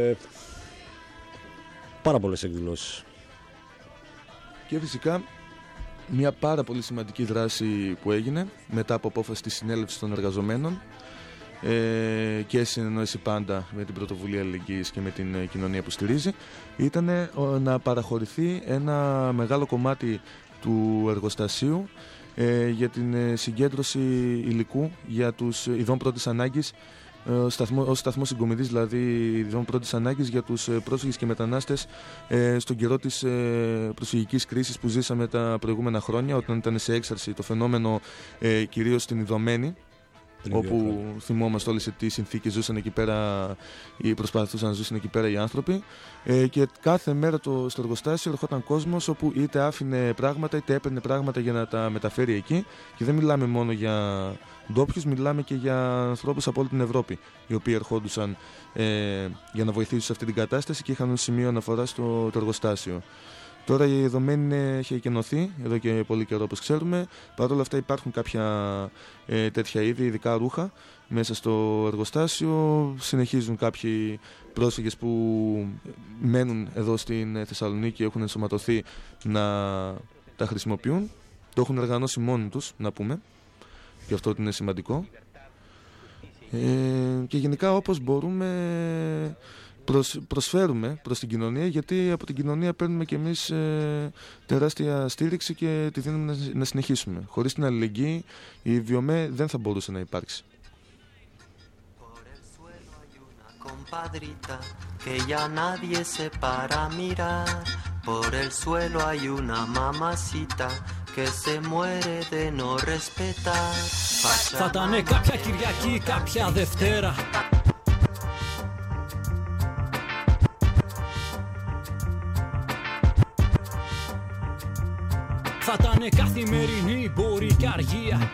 Πάρα πολλές εκδηλώσεις. Και φυσικά μια πάρα πολύ σημαντική δράση που έγινε μετά από απόφαση της συνέλευσης των εργαζομένων και συνεννόηση πάντα με την πρωτοβουλία αλληλεγγύης και με την κοινωνία που στηρίζει, ήταν να παραχωρηθεί ένα μεγάλο κομμάτι του εργοστασίου για την συγκέντρωση υλικού για τους ειδών πρώτης ανάγκης ως σταθμός συγκομιδής, δηλαδή ειδών πρώτης ανάγκης για τους πρόσφυγες και μετανάστες στον καιρό της προσφυγικής κρίσης που ζήσαμε τα προηγούμενα χρόνια, όταν ήταν σε έξαρση το φαινόμενο κυρίως στην Ιδωμένη, όπου θυμόμαστε όλες τι συνθήκες ζούσαν εκεί πέρα ή προσπαθούσαν να ζούσαν εκεί πέρα οι άνθρωποι, και κάθε μέρα στο εργοστάσιο ερχόταν κόσμος όπου είτε άφηνε πράγματα είτε έπαιρνε πράγματα για να τα μεταφέρει εκεί, και δεν μιλάμε μόνο για ντόπιους, μιλάμε και για ανθρώπους από όλη την Ευρώπη, οι οποίοι ερχόντουσαν για να βοηθήσουν σε αυτή την κατάσταση και είχαν σημείο αναφορά στο εργοστάσιο. Τώρα η Ιδωμένη έχει εκενωθεί εδώ και πολύ καιρό, όπως ξέρουμε. Παρ' όλα αυτά υπάρχουν κάποια τέτοια είδη, ειδικά ρούχα, μέσα στο εργοστάσιο. Συνεχίζουν κάποιοι πρόσφυγες που μένουν εδώ στην Θεσσαλονίκη, έχουν ενσωματωθεί, να τα χρησιμοποιούν. Το έχουν οργανώσει μόνοι τους, να πούμε, και αυτό είναι σημαντικό. Και γενικά, όπως μπορούμε, προσφέρουμε προς την κοινωνία, γιατί από την κοινωνία παίρνουμε κι εμείς τεράστια στήριξη και τη δίνουμε να συνεχίσουμε. Χωρίς την αλληλεγγύη η Βιομέ δεν θα μπορούσε να υπάρξει. Compadrita, que ya nadie se para mirar. Por el suelo hay una mamacita que se muere de no respetar. Θα ήταν κάποια Κυριακή, κάποια Δευτέρα. Θα ήταν καθημερινή, μπορεί και αργία.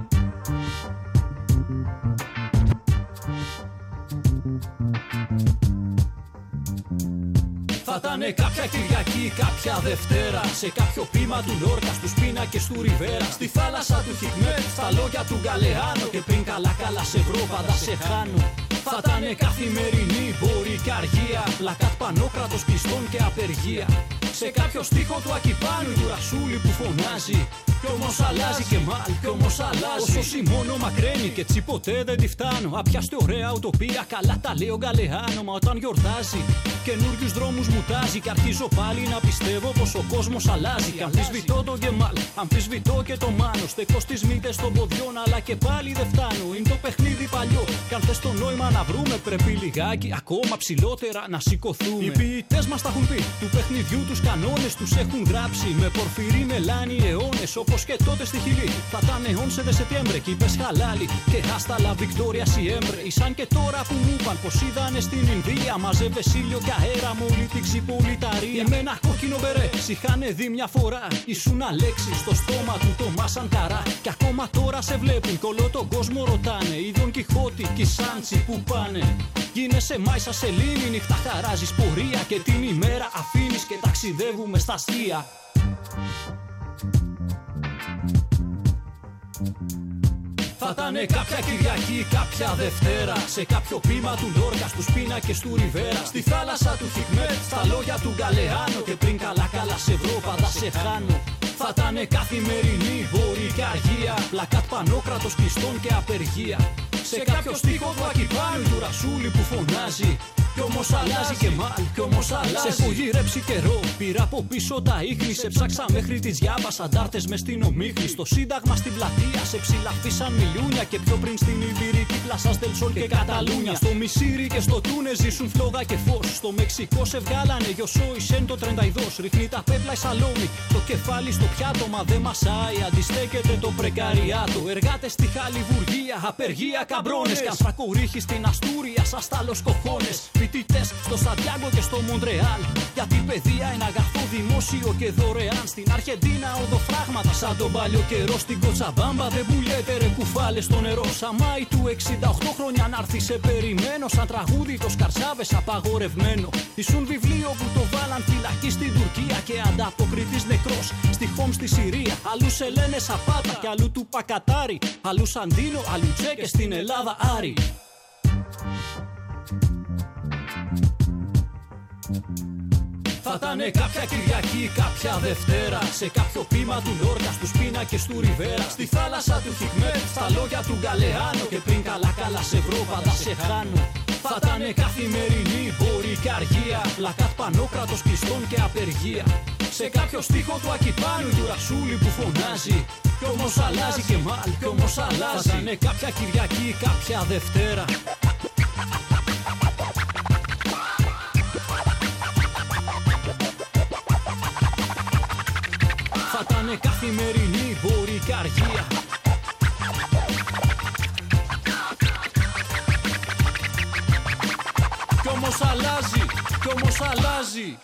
Θα ήταν κάποια Κυριακή, κάποια Δευτέρα. Σε κάποιο πείμα του Λόρκα, στους πίνακες του Ριβέρα. Στη θάλασσα του Χικμέτ, στα λόγια του Γκαλεάνο. Και πριν καλά καλά σε βρω, πάντα σε χάνω. Θα ήταν καθημερινή, μπορεί και αργία. Πλακάτ πανόκρατος κλειστών και απεργία. Σε κάποιο στίχο του Ακυπάνου του Ρασούλη που φωνάζει. Κι όμως αλλάζει και μάλ, κι όμως αλλάζει. Όσο μόνο μακραίνει και έτσι ποτέ δεν τη φτάνω. Απιάστε ωραία ουτοπία, καλά τα λέει ο Γκαλεάνο. Μα όταν γιορτάζει, καινούριους δρόμους μουτάζει. Και αρχίζω πάλι να πιστεύω πως ο κόσμος αλλάζει. Και αμφισβητώ τον Γκεμάλ, αμφισβητώ και το Μάνο. Στεκώ στις μύτες των ποδιών, αλλά και πάλι δεν φτάνω. Είναι το παιχνίδι παλιό. Κι αν θες το νόημα να βρούμε, πρέπει λιγάκι ακόμα ψηλότερα να σηκωθούμε. Οι ποιητές μας τα έχουν πει, του παιχνιδιού τους κανόνες τους έχουν γράψει. Με πορφυρί μελάνι αιώνες. Όπως και τότε στη Χιλή. Θα ήταν 11 Σεπτέμβρη κι είπες χαλάλι. Και hasta la victoria siempre. Ήσαν και τώρα που μου είπαν πως είδανε στην Ινδία. Μαζεύε ήλιο και αέρα μου όλη την ξυπολιταρία. Με ένα κόκκινο μπερέ είχανε δει μια φορά. Ήσουν Αλέξη στο στόμα του το Μάσαν Καρά. Κι ακόμα τώρα σε βλέπουν κι όλο τον κόσμο ρωτάνε. Η Δον Κιχώτη κι η Σάντσι που πάνε. Γίνεσαι Μάισα Σελήνη, νύχτα χαράζεις πορεία. Και την ημέρα αφήνεις και ταξιδεύουμε στα αστεία. Θα ήταν κάποια Κυριακή, κάποια Δευτέρα. Σε κάποιο πείμα του Λόρκα, στους πίνακες του Ριβέρα. Στη θάλασσα του Χικμέτ, στα λόγια του Γκαλεάνο. Και πριν καλά καλά σε βρω, πάντα σε χάνω. Θα ήταν καθημερινή, μπορεί και αργία. Πλακάτ πανόκρατος κλειστών και απεργία. Σε κάποιο στίχο του Ακυπάνου του Ρασούλη που φωνάζει. Κι όμως αλλάζει και μάλ, κι όμως αλλάζει. Σε έχω γυρέψει καιρό, πήρα από πίσω τα ίχνη. Σε ψάξα μέχρι τις Γιάβας, αντάρτες μες στην ομίχνη. Στο Σύνταγμα στην πλατεία, σε ψηλαφίσαν μιλούνια. Και πιο πριν στην Ιβηρική, Πλασάς Δελσόλ και Καταλούνια. Στο Μισήρι και στο Τούνε ζήσουν φλόγα και φως. Στο Μεξικό σε βγάλανε γιοσό η Σέντο 32. Ρίχνει τα πέπλα η Σαλόμη, το κεφάλι στο πιάτο. Μα δεν μασάει, αντιστέκεται το πρεκαριάτο. Εργάτες στη Χαλιβουργία, απεργία καμπρόνες. Κι αν φρακορίχει στην Αστούρια, σας τάλος κοχώνες. Φοιτητές στο Σαντιάγκο και στο Μοντρεάλ. Γιατί η παιδεία είναι αγαθό δημόσιο και δωρεάν. Στην Αρχεντίνα οδοφράγματα σαν τον παλιό καιρό. Στην Κοτσαμπάμπα δεν πουλιέται ρε κουφάλες στο νερό. Σαμάι του 68 χρόνια να έρθει σε περιμένω. Σαν τραγούδι το Σκαρσάβες απαγορευμένο. Ήσουν βιβλίο που το βάλαν φυλακή στην Τουρκία. Και ανταποκριτής νεκρός στη Χόμ στη Συρία. Αλλού σε λένε Σαπάτα και αλλού του Πακατάρι. Αλλού Σαντίνο, αλλού Τσέκε στην Ελλάδα Άρη. Θα ήταν κάποια Κυριακή, κάποια Δευτέρα. Σε κάποιο πείμα του Λόρκα, στους πίνακες του Ριβέρα. Στη θάλασσα του Χικμέτ, στα λόγια του Γκαλεάνο. Και πριν καλά καλά σε βρω, πάντα σε χάνω. Θα ήταν καθημερινή, μπορεί και αργία. Πλακάτ πανόκρατος κλειστών και απεργία. Σε κάποιο στίχο του Ακυπάνου του Ρασούλη που φωνάζει. Κι όμως αλλάζει και μάλ, κι όμως αλλάζει. Θα ήταν κάποια Κυριακή, κάποια Δευτέρα. είναι καθημερινή πορική αργία. Κι όμως αλλάζει.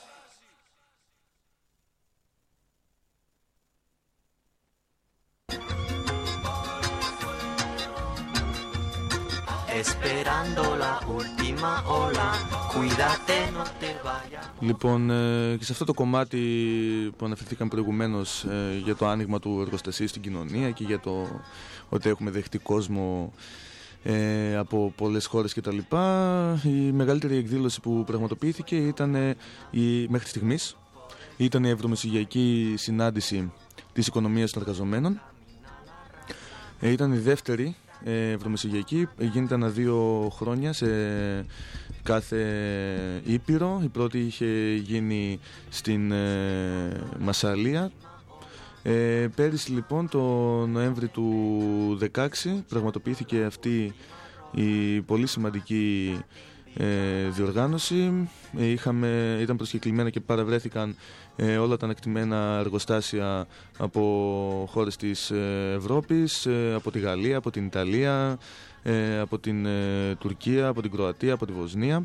Esperando la última ola, cuídate no te vayas. Λοιπόν, και σε αυτό το κομμάτι που αναφερθήκαμε προηγουμένως για το άνοιγμα του εργοστασίου στην κοινωνία και για το ότι έχουμε δεχτεί κόσμο από πολλές χώρες κτλ. Η μεγαλύτερη εκδήλωση που πραγματοποιήθηκε ήταν μέχρι στιγμής ήταν η Ευρωμεσογειακή Συνάντηση της Οικονομίας των Εργαζομένων. Ήταν η δεύτερη Ευρωμεσογειακή, γίνεται ανά 2 χρόνια σε κάθε ήπειρο. Η πρώτη είχε γίνει στην Μασσαλία. Πέρυσι λοιπόν το Νοέμβρη του 2016 πραγματοποιήθηκε αυτή η πολύ σημαντική διοργάνωση. Ήταν προσκεκλημένα και παραβρέθηκαν όλα τα ανακτημένα εργοστάσια από χώρες της Ευρώπης, από τη Γαλλία, από την Ιταλία, από την Τουρκία, από την Κροατία, από τη Βοσνία.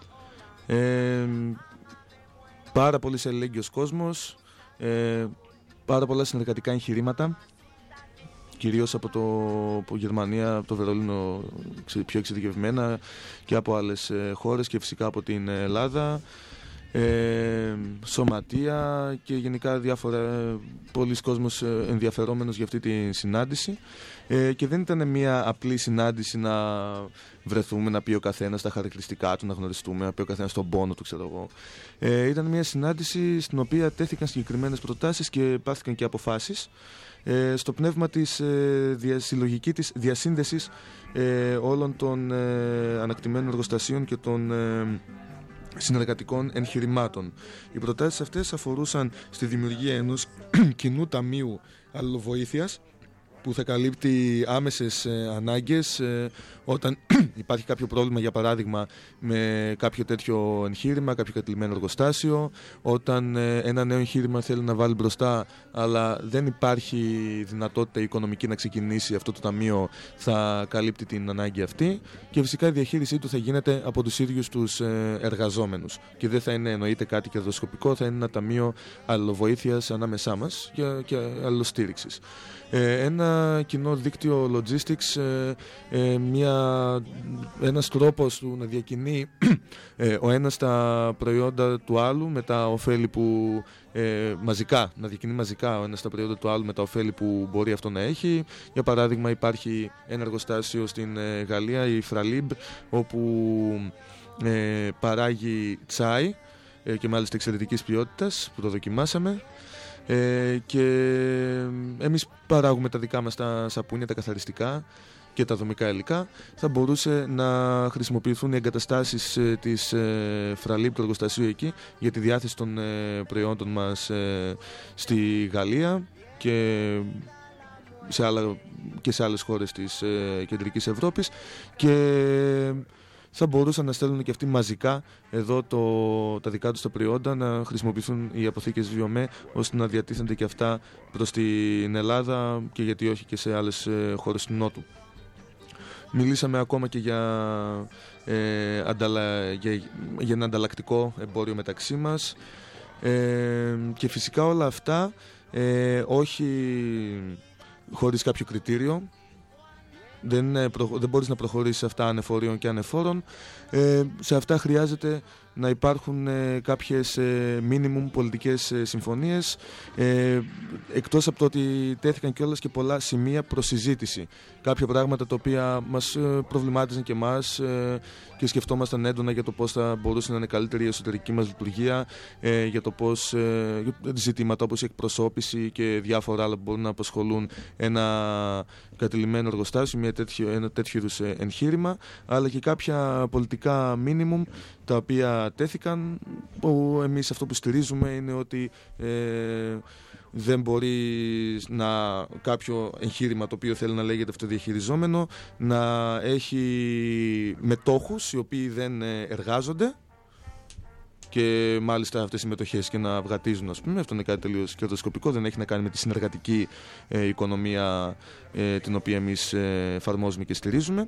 Πάρα πολύ αλληλέγγυος κόσμος, πάρα πολλά συνεργατικά εγχειρήματα, κυρίως από Γερμανία, από το Βερολίνο πιο εξειδικευμένα και από άλλες χώρες και φυσικά από την Ελλάδα, σωματεία και γενικά πολλοί κόσμος ενδιαφερόμενος για αυτή τη συνάντηση, και δεν ήταν μια απλή συνάντηση να βρεθούμε, να πει ο καθένας τα χαρακτηριστικά του, να γνωριστούμε, να πει ο καθένας τον πόνο του, ξέρω εγώ. Ήταν μια συνάντηση στην οποία τέθηκαν συγκεκριμένες προτάσεις και πάρθηκαν και αποφάσεις στο πνεύμα της συλλογικής της διασύνδεσης όλων των ανακτημένων εργοστασίων και των συνεργατικών εγχειρημάτων. Οι προτάσεις αυτές αφορούσαν στη δημιουργία ενός κοινού ταμείου αλληλοβοήθειας που θα καλύπτει άμεσες ανάγκες όταν υπάρχει κάποιο πρόβλημα, για παράδειγμα με κάποιο τέτοιο εγχείρημα, κάποιο κατηλημένο εργοστάσιο, όταν ένα νέο εγχείρημα θέλει να βάλει μπροστά αλλά δεν υπάρχει δυνατότητα οικονομική να ξεκινήσει, αυτό το ταμείο θα καλύπτει την ανάγκη αυτή, και φυσικά η διαχείρισή του θα γίνεται από τους ίδιους τους εργαζόμενους και δεν θα είναι εννοείται κάτι κερδοσκοπικό, θα είναι ένα ταμείο αλληλοβοήθειας ανάμεσά μας και αλληλοστήριξης. Ένα κοινό δίκτυο logistics, ένας τρόπος του να διακινεί ο ένας τα προϊόντα του άλλου με τα ωφέλη που να διακινεί μαζικά ο ένας τα προϊόντα του άλλου με τα ωφέλη που μπορεί αυτό να έχει. Για παράδειγμα, υπάρχει ένα εργοστάσιο στην Γαλλία, η Fralib, όπου παράγει τσάι και μάλιστα εξαιρετικής ποιότητας, που το δοκιμάσαμε. Και εμείς παράγουμε τα δικά μας τα σαπούνια, τα καθαριστικά και τα δομικά υλικά. Θα μπορούσε να χρησιμοποιηθούν οι εγκαταστάσεις της Fralib, του εργοστασίου εκεί, για τη διάθεση των προϊόντων μας στη Γαλλία και σε άλλες χώρες της κεντρικής Ευρώπης, και θα μπορούσαν να στέλνουν και αυτοί μαζικά εδώ τα δικά τους τα προϊόντα, να χρησιμοποιηθούν οι αποθήκες βιομέ ώστε να διατίθενται και αυτά προς την Ελλάδα και γιατί όχι και σε άλλες χώρες του Νότου. Μιλήσαμε ακόμα και για ένα ανταλλακτικό εμπόριο μεταξύ μας, και φυσικά όλα αυτά όχι χωρίς κάποιο κριτήριο. Δεν μπορείς να προχωρήσεις αυτά ανεφορίων και ανεφόρων. Σε αυτά χρειάζεται να υπάρχουν κάποιες minimum πολιτικές συμφωνίες, εκτός από το ότι τέθηκαν κιόλας και πολλά σημεία προς συζήτηση. Κάποια πράγματα τα οποία μας προβλημάτιζαν και εμάς και σκεφτόμασταν έντονα για το πώς θα μπορούσε να είναι καλύτερη η εσωτερική μας λειτουργία, για το πώς ζητήματα όπως η εκπροσώπηση και διάφορα άλλα που μπορούν να απασχολούν ένα κατηλημμένο εργοστάσιο, ένα τέτοιο είδους εγχείρημα, αλλά και κάποια πολιτικά minimum τα οποία τέθηκαν, που εμείς αυτό που στηρίζουμε είναι ότι δεν μπορεί κάποιο εγχείρημα το οποίο θέλει να λέγεται αυτοδιαχειριζόμενο να έχει μετόχους οι οποίοι δεν εργάζονται και μάλιστα αυτές οι μετοχές και να αυγατίζουν, ας πούμε. Αυτό είναι κάτι τελείως κερδοσκοπικό, δεν έχει να κάνει με τη συνεργατική οικονομία την οποία εμείς εφαρμόζουμε και στηρίζουμε.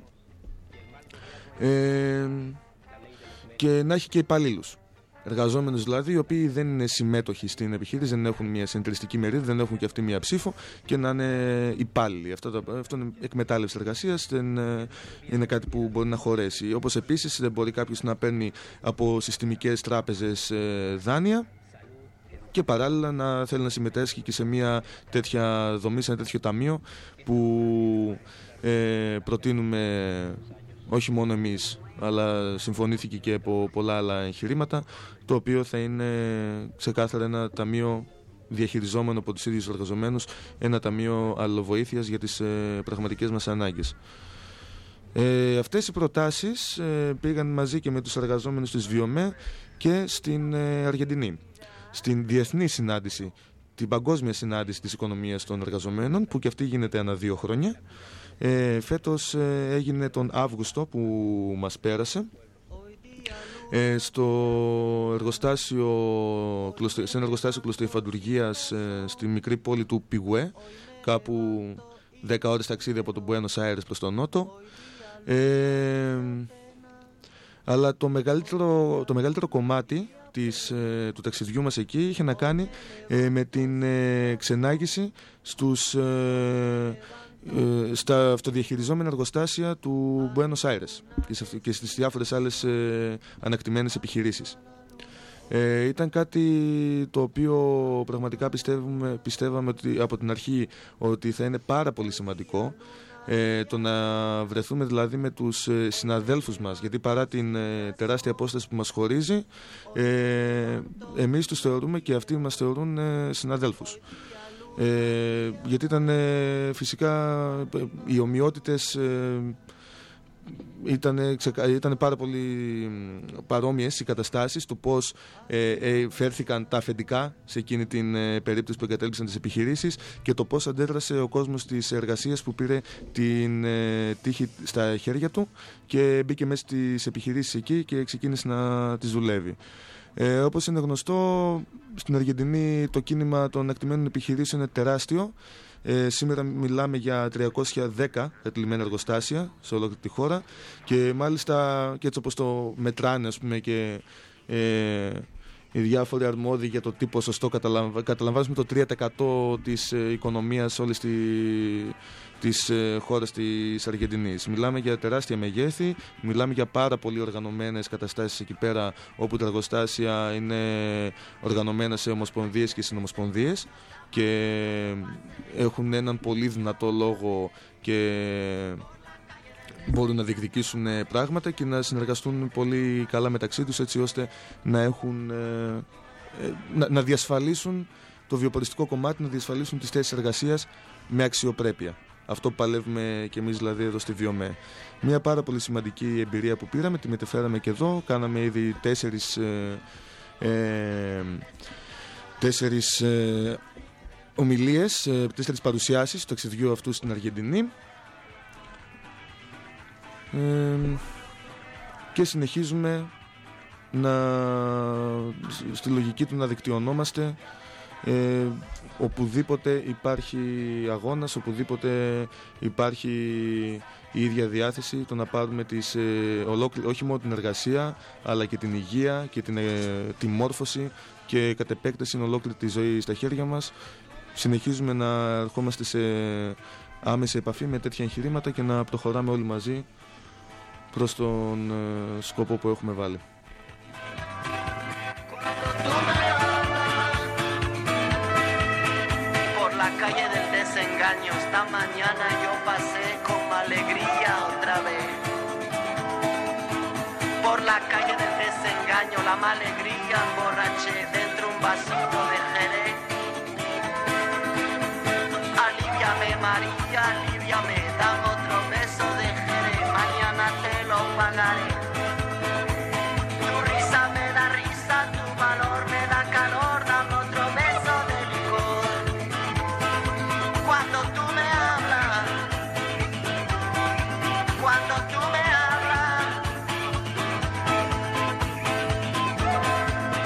Και να έχει και υπαλλήλους. Εργαζόμενους δηλαδή, οι οποίοι δεν είναι συμμέτοχοι στην επιχείρηση, δεν έχουν μια συνεταιριστική μερίδα, δεν έχουν και αυτοί μια ψήφο και να είναι υπάλληλοι. Αυτό είναι εκμετάλλευση εργασίας, δεν είναι κάτι που μπορεί να χωρέσει. Όπως επίσης δεν μπορεί κάποιος να παίρνει από συστημικές τράπεζες δάνεια και παράλληλα να θέλει να συμμετέσχει και σε μια τέτοια δομή, σε ένα τέτοιο ταμείο που προτείνουμε όχι μόνο εμείς, αλλά συμφωνήθηκε και από πολλά άλλα εγχειρήματα, το οποίο θα είναι ξεκάθαρα ένα ταμείο διαχειριζόμενο από τους ίδιους εργαζομένους, ένα ταμείο αλληλοβοήθειας για τις πραγματικές μας ανάγκες. Αυτές οι προτάσεις πήγαν μαζί και με τους εργαζόμενους της ΒΙΟΜΕ και στην Αργεντινή, στην διεθνή συνάντηση, την παγκόσμια συνάντηση της οικονομίας των εργαζομένων, που και αυτή γίνεται ανά 2 χρόνια. Φέτος έγινε τον Αύγουστο που μας πέρασε, σε ένα εργοστάσιο κλωστοϊφαντουργίας στη μικρή πόλη του Πιγουέ, κάπου 10 ώρες ταξίδι από τον Μπουένος Άιρες προς τον νότο. Αλλά το μεγαλύτερο κομμάτι του ταξιδιού μας εκεί είχε να κάνει με την ξενάγηση στα αυτοδιαχειριζόμενα εργοστάσια του Μπουένος Άιρες και στις διάφορες άλλες ανακτημένες επιχειρήσεις. Ήταν κάτι το οποίο πραγματικά πιστεύαμε από την αρχή ότι θα είναι πάρα πολύ σημαντικό, το να βρεθούμε δηλαδή με τους συναδέλφους μας, γιατί παρά την τεράστια απόσταση που μας χωρίζει, εμείς τους θεωρούμε και αυτοί μας θεωρούν συναδέλφους. Γιατί ήταν φυσικά οι ομοιότητες ήταν πάρα πολύ παρόμοιες οι καταστάσεις του πώς φέρθηκαν τα αφεντικά σε εκείνη την περίπτωση που εγκατέλειψαν τις επιχειρήσεις και το πώς αντέδρασε ο κόσμος της εργασίας που πήρε την τύχη στα χέρια του και μπήκε μέσα στις επιχειρήσεις εκεί και ξεκίνησε να τις δουλεύει. Όπως είναι γνωστό, στην Αργεντινή το κίνημα των ανακτημένων επιχειρήσεων είναι τεράστιο. Σήμερα μιλάμε για 310 κατηλημένα εργοστάσια σε ολόκληρη τη χώρα και μάλιστα και έτσι όπως το μετράνε, ας πούμε, και οι διάφοροι αρμόδιοι για το τι ποσοστό καταλαμβάνουμε το 3% της οικονομίας όλης της χώρας της Αργεντινής. Μιλάμε για τεράστια μεγέθη, μιλάμε για πάρα πολύ οργανωμένες καταστάσεις εκεί πέρα, όπου τα εργοστάσια είναι οργανωμένα σε ομοσπονδίες και συνομοσπονδίες και έχουν έναν πολύ δυνατό λόγο και μπορούν να διεκδικήσουν πράγματα και να συνεργαστούν πολύ καλά μεταξύ τους, έτσι ώστε να διασφαλίσουν το βιοποριστικό κομμάτι, να διασφαλίσουν τις θέσεις εργασίας με αξιοπρέπεια. Αυτό που παλεύουμε και εμείς δηλαδή εδώ στη ΒΙΟΜΕ. Μια πάρα πολύ σημαντική εμπειρία που πήραμε, τη μετεφέραμε και εδώ. Κάναμε ήδη 4 ομιλίες, 4 παρουσιάσεις του ταξιδιού αυτού στην Αργεντινή. Και συνεχίζουμε στη λογική του να δικτυωνόμαστε οπουδήποτε υπάρχει αγώνας, οπουδήποτε υπάρχει η ίδια διάθεση, το να πάρουμε όχι μόνο την εργασία αλλά και την υγεία και τη μόρφωση και κατ' επέκταση ολόκληρη τη ζωή στα χέρια μας. Συνεχίζουμε να ερχόμαστε σε άμεση επαφή με τέτοια εγχειρήματα και να προχωράμε όλοι μαζί προς τον σκοπό που έχουμε βάλει. Esta mañana yo pasé con alegría otra vez. Por la calle del desengaño, la alegría emborraché dentro un vasito de Jerez. Aliviame María, aliviame, dame otro beso de Jerez, mañana te lo pagaré. Tu risa me da risa, tu valor me da calor, dame otro beso de licor. Cuando tú me hablas, cuando tú me hablas,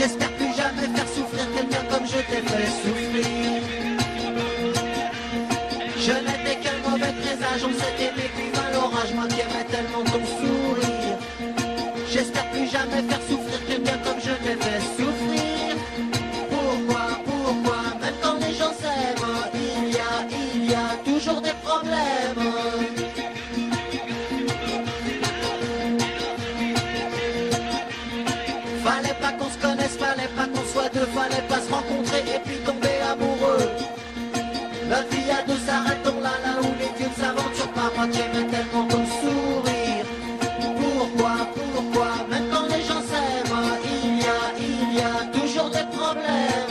J'espère plus jamais faire souffrir quelqu'un comme je t'ai fait souffrir. Je n'étais qu'un mauvais présage, on s'est aimé puis vint l'orage, moi qui aimais tellement ton sourire. J'espère plus jamais faire souffrir quelqu'un comme je t'ai fait souffrir. Pourquoi, même quand les gens s'aiment, il y a toujours des problèmes. Fallait pas qu'on se connaisse, fallait pas qu'on soit deux, fallait pas se rencontrer et puis tomber amoureux. Notre vie à deux s'arrêtons là où les dieux ne s'aventurent pas, moi qui aimais tellement ton sourire. Pourquoi, même quand les gens s'aiment, il y a toujours des problèmes.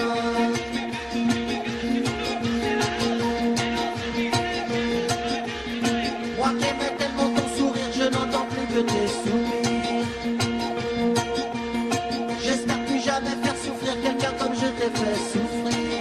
Moi qui aimais tellement ton sourire, je n'entends plus que tes sourires. J'espère plus jamais faire souffrir quelqu'un comme je t'ai fait souffrir.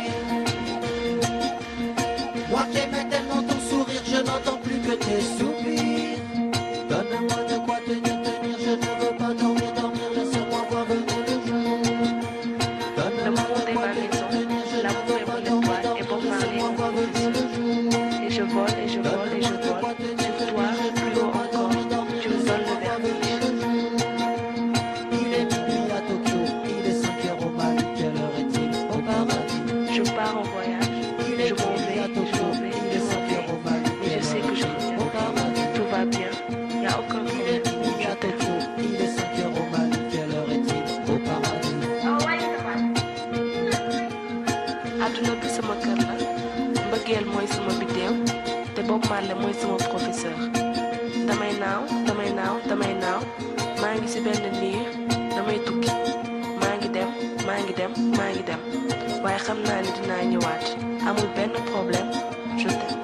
Moi qui aimais tellement ton sourire, je n'entends plus que tes soupirs. Donne-moi de quoi tenir, je ne veux pas dormir, laisse-moi voir venir le jour. Donne-moi de quoi tenir, je ne veux pas dormir, laisse-moi voir venir le jour. Et je vole, et je vole, et je vole. Sur toi, plus haut encore, tu me donnes le vertige. Il est minuit à Tokyo, il est 5 heures au Mali, quelle heure est-il au paradis? Je pars en voyage, je m'en vais, mais je sais que je reviens. Tout va bien, il n'y a aucun problème. Je t'aime. Il est 5 heures au Mali, quelle heure est-il au paradis? Adduna bi sama kër la mbëggeel mooy sama biddéew te Bob Marley mooy sama professeur. damay naaw maa ngi ci benn niir damay tukki maa ngi dem waaye xam naa ni dinaa ñëwaat amul benn problème je t'aime.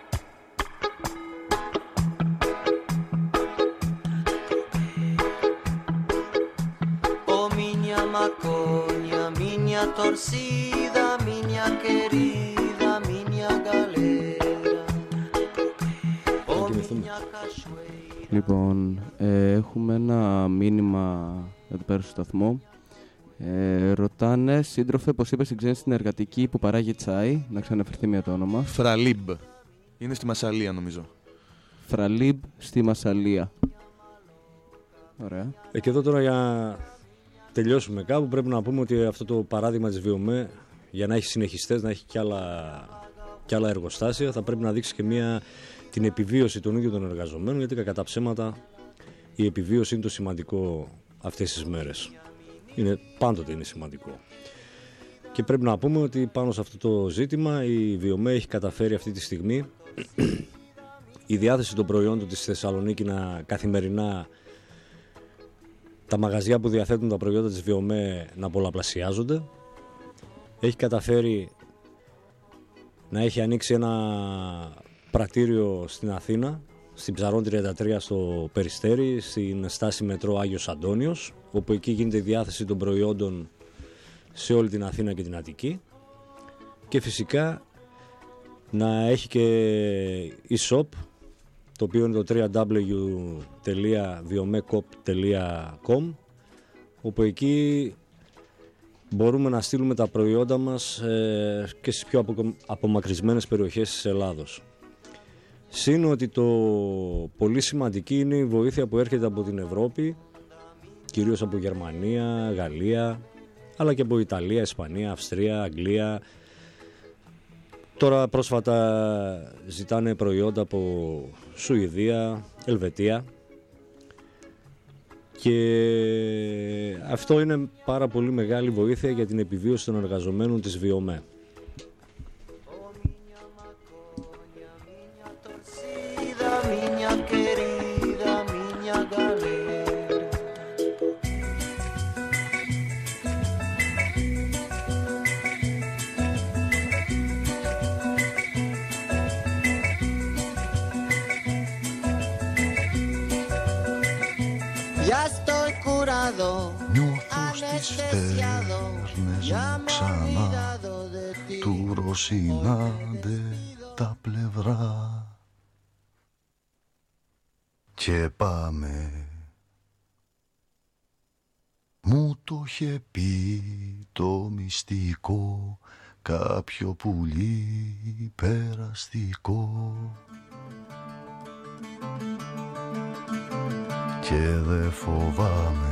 Oh minha maconha, minha torcida, minha querida, minha galera. Oh minha cachoeira. Λοιπόν, έχουμε ένα μήνυμα εδώ πέρα στο σταθμό. Ρωτάνε, σύντροφε, πώς είπες την ξένη συνεργατική που παράγει τσάι, να ξαναφερθεί μια το όνομα. Φραλίμπ. Είναι στη Μασσαλία νομίζω. Φραλίμπ στη Μασσαλία. Ωραία. Και εδώ τώρα για να τελειώσουμε κάπου πρέπει να πούμε ότι αυτό το παράδειγμα της Βιομέ για να έχει συνεχιστές, να έχει και άλλα εργοστάσια θα πρέπει να δείξει και την επιβίωση των ίδιων των εργαζομένων, γιατί κατά τα ψέματα η επιβίωση είναι το σημαντικό αυτές τις μέρες. Πάντοτε είναι σημαντικό. Και πρέπει να πούμε ότι πάνω σε αυτό το ζήτημα η Βιομέ έχει καταφέρει αυτή τη στιγμή η διάθεση των προϊόντων της Θεσσαλονίκη να καθημερινά τα μαγαζιά που διαθέτουν τα προϊόντα της Βιομέ να πολλαπλασιάζονται. Έχει καταφέρει να έχει ανοίξει ένα πρατήριο στην Αθήνα, στην Ψαρών 33 στο Περιστέρι, στην στάση μετρό Άγιος Αντώνιος, όπου εκεί γίνεται η διάθεση των προϊόντων σε όλη την Αθήνα και την Αττική. Και φυσικά να έχει και e-shop, το οποίο είναι το www.viomecop.com, όπου εκεί μπορούμε να στείλουμε τα προϊόντα μας και στις πιο απομακρυσμένες περιοχές της Ελλάδος. Συν ότι το πολύ σημαντική είναι η βοήθεια που έρχεται από την Ευρώπη, κυρίως από Γερμανία, Γαλλία, αλλά και από Ιταλία, Ισπανία, Αυστρία, Αγγλία. Τώρα πρόσφατα ζητάνε προϊόντα από Σουηδία, Ελβετία και αυτό είναι πάρα πολύ μεγάλη βοήθεια για την επιβίωση των εργαζομένων της Βιομέ. Νιώθω στις στέρνες μου ξανά του Ρωσινάντε τα πλευρά και πάμε Μου το είχε πει το μυστικό κάποιο πουλί περαστικό και δε φοβάμαι.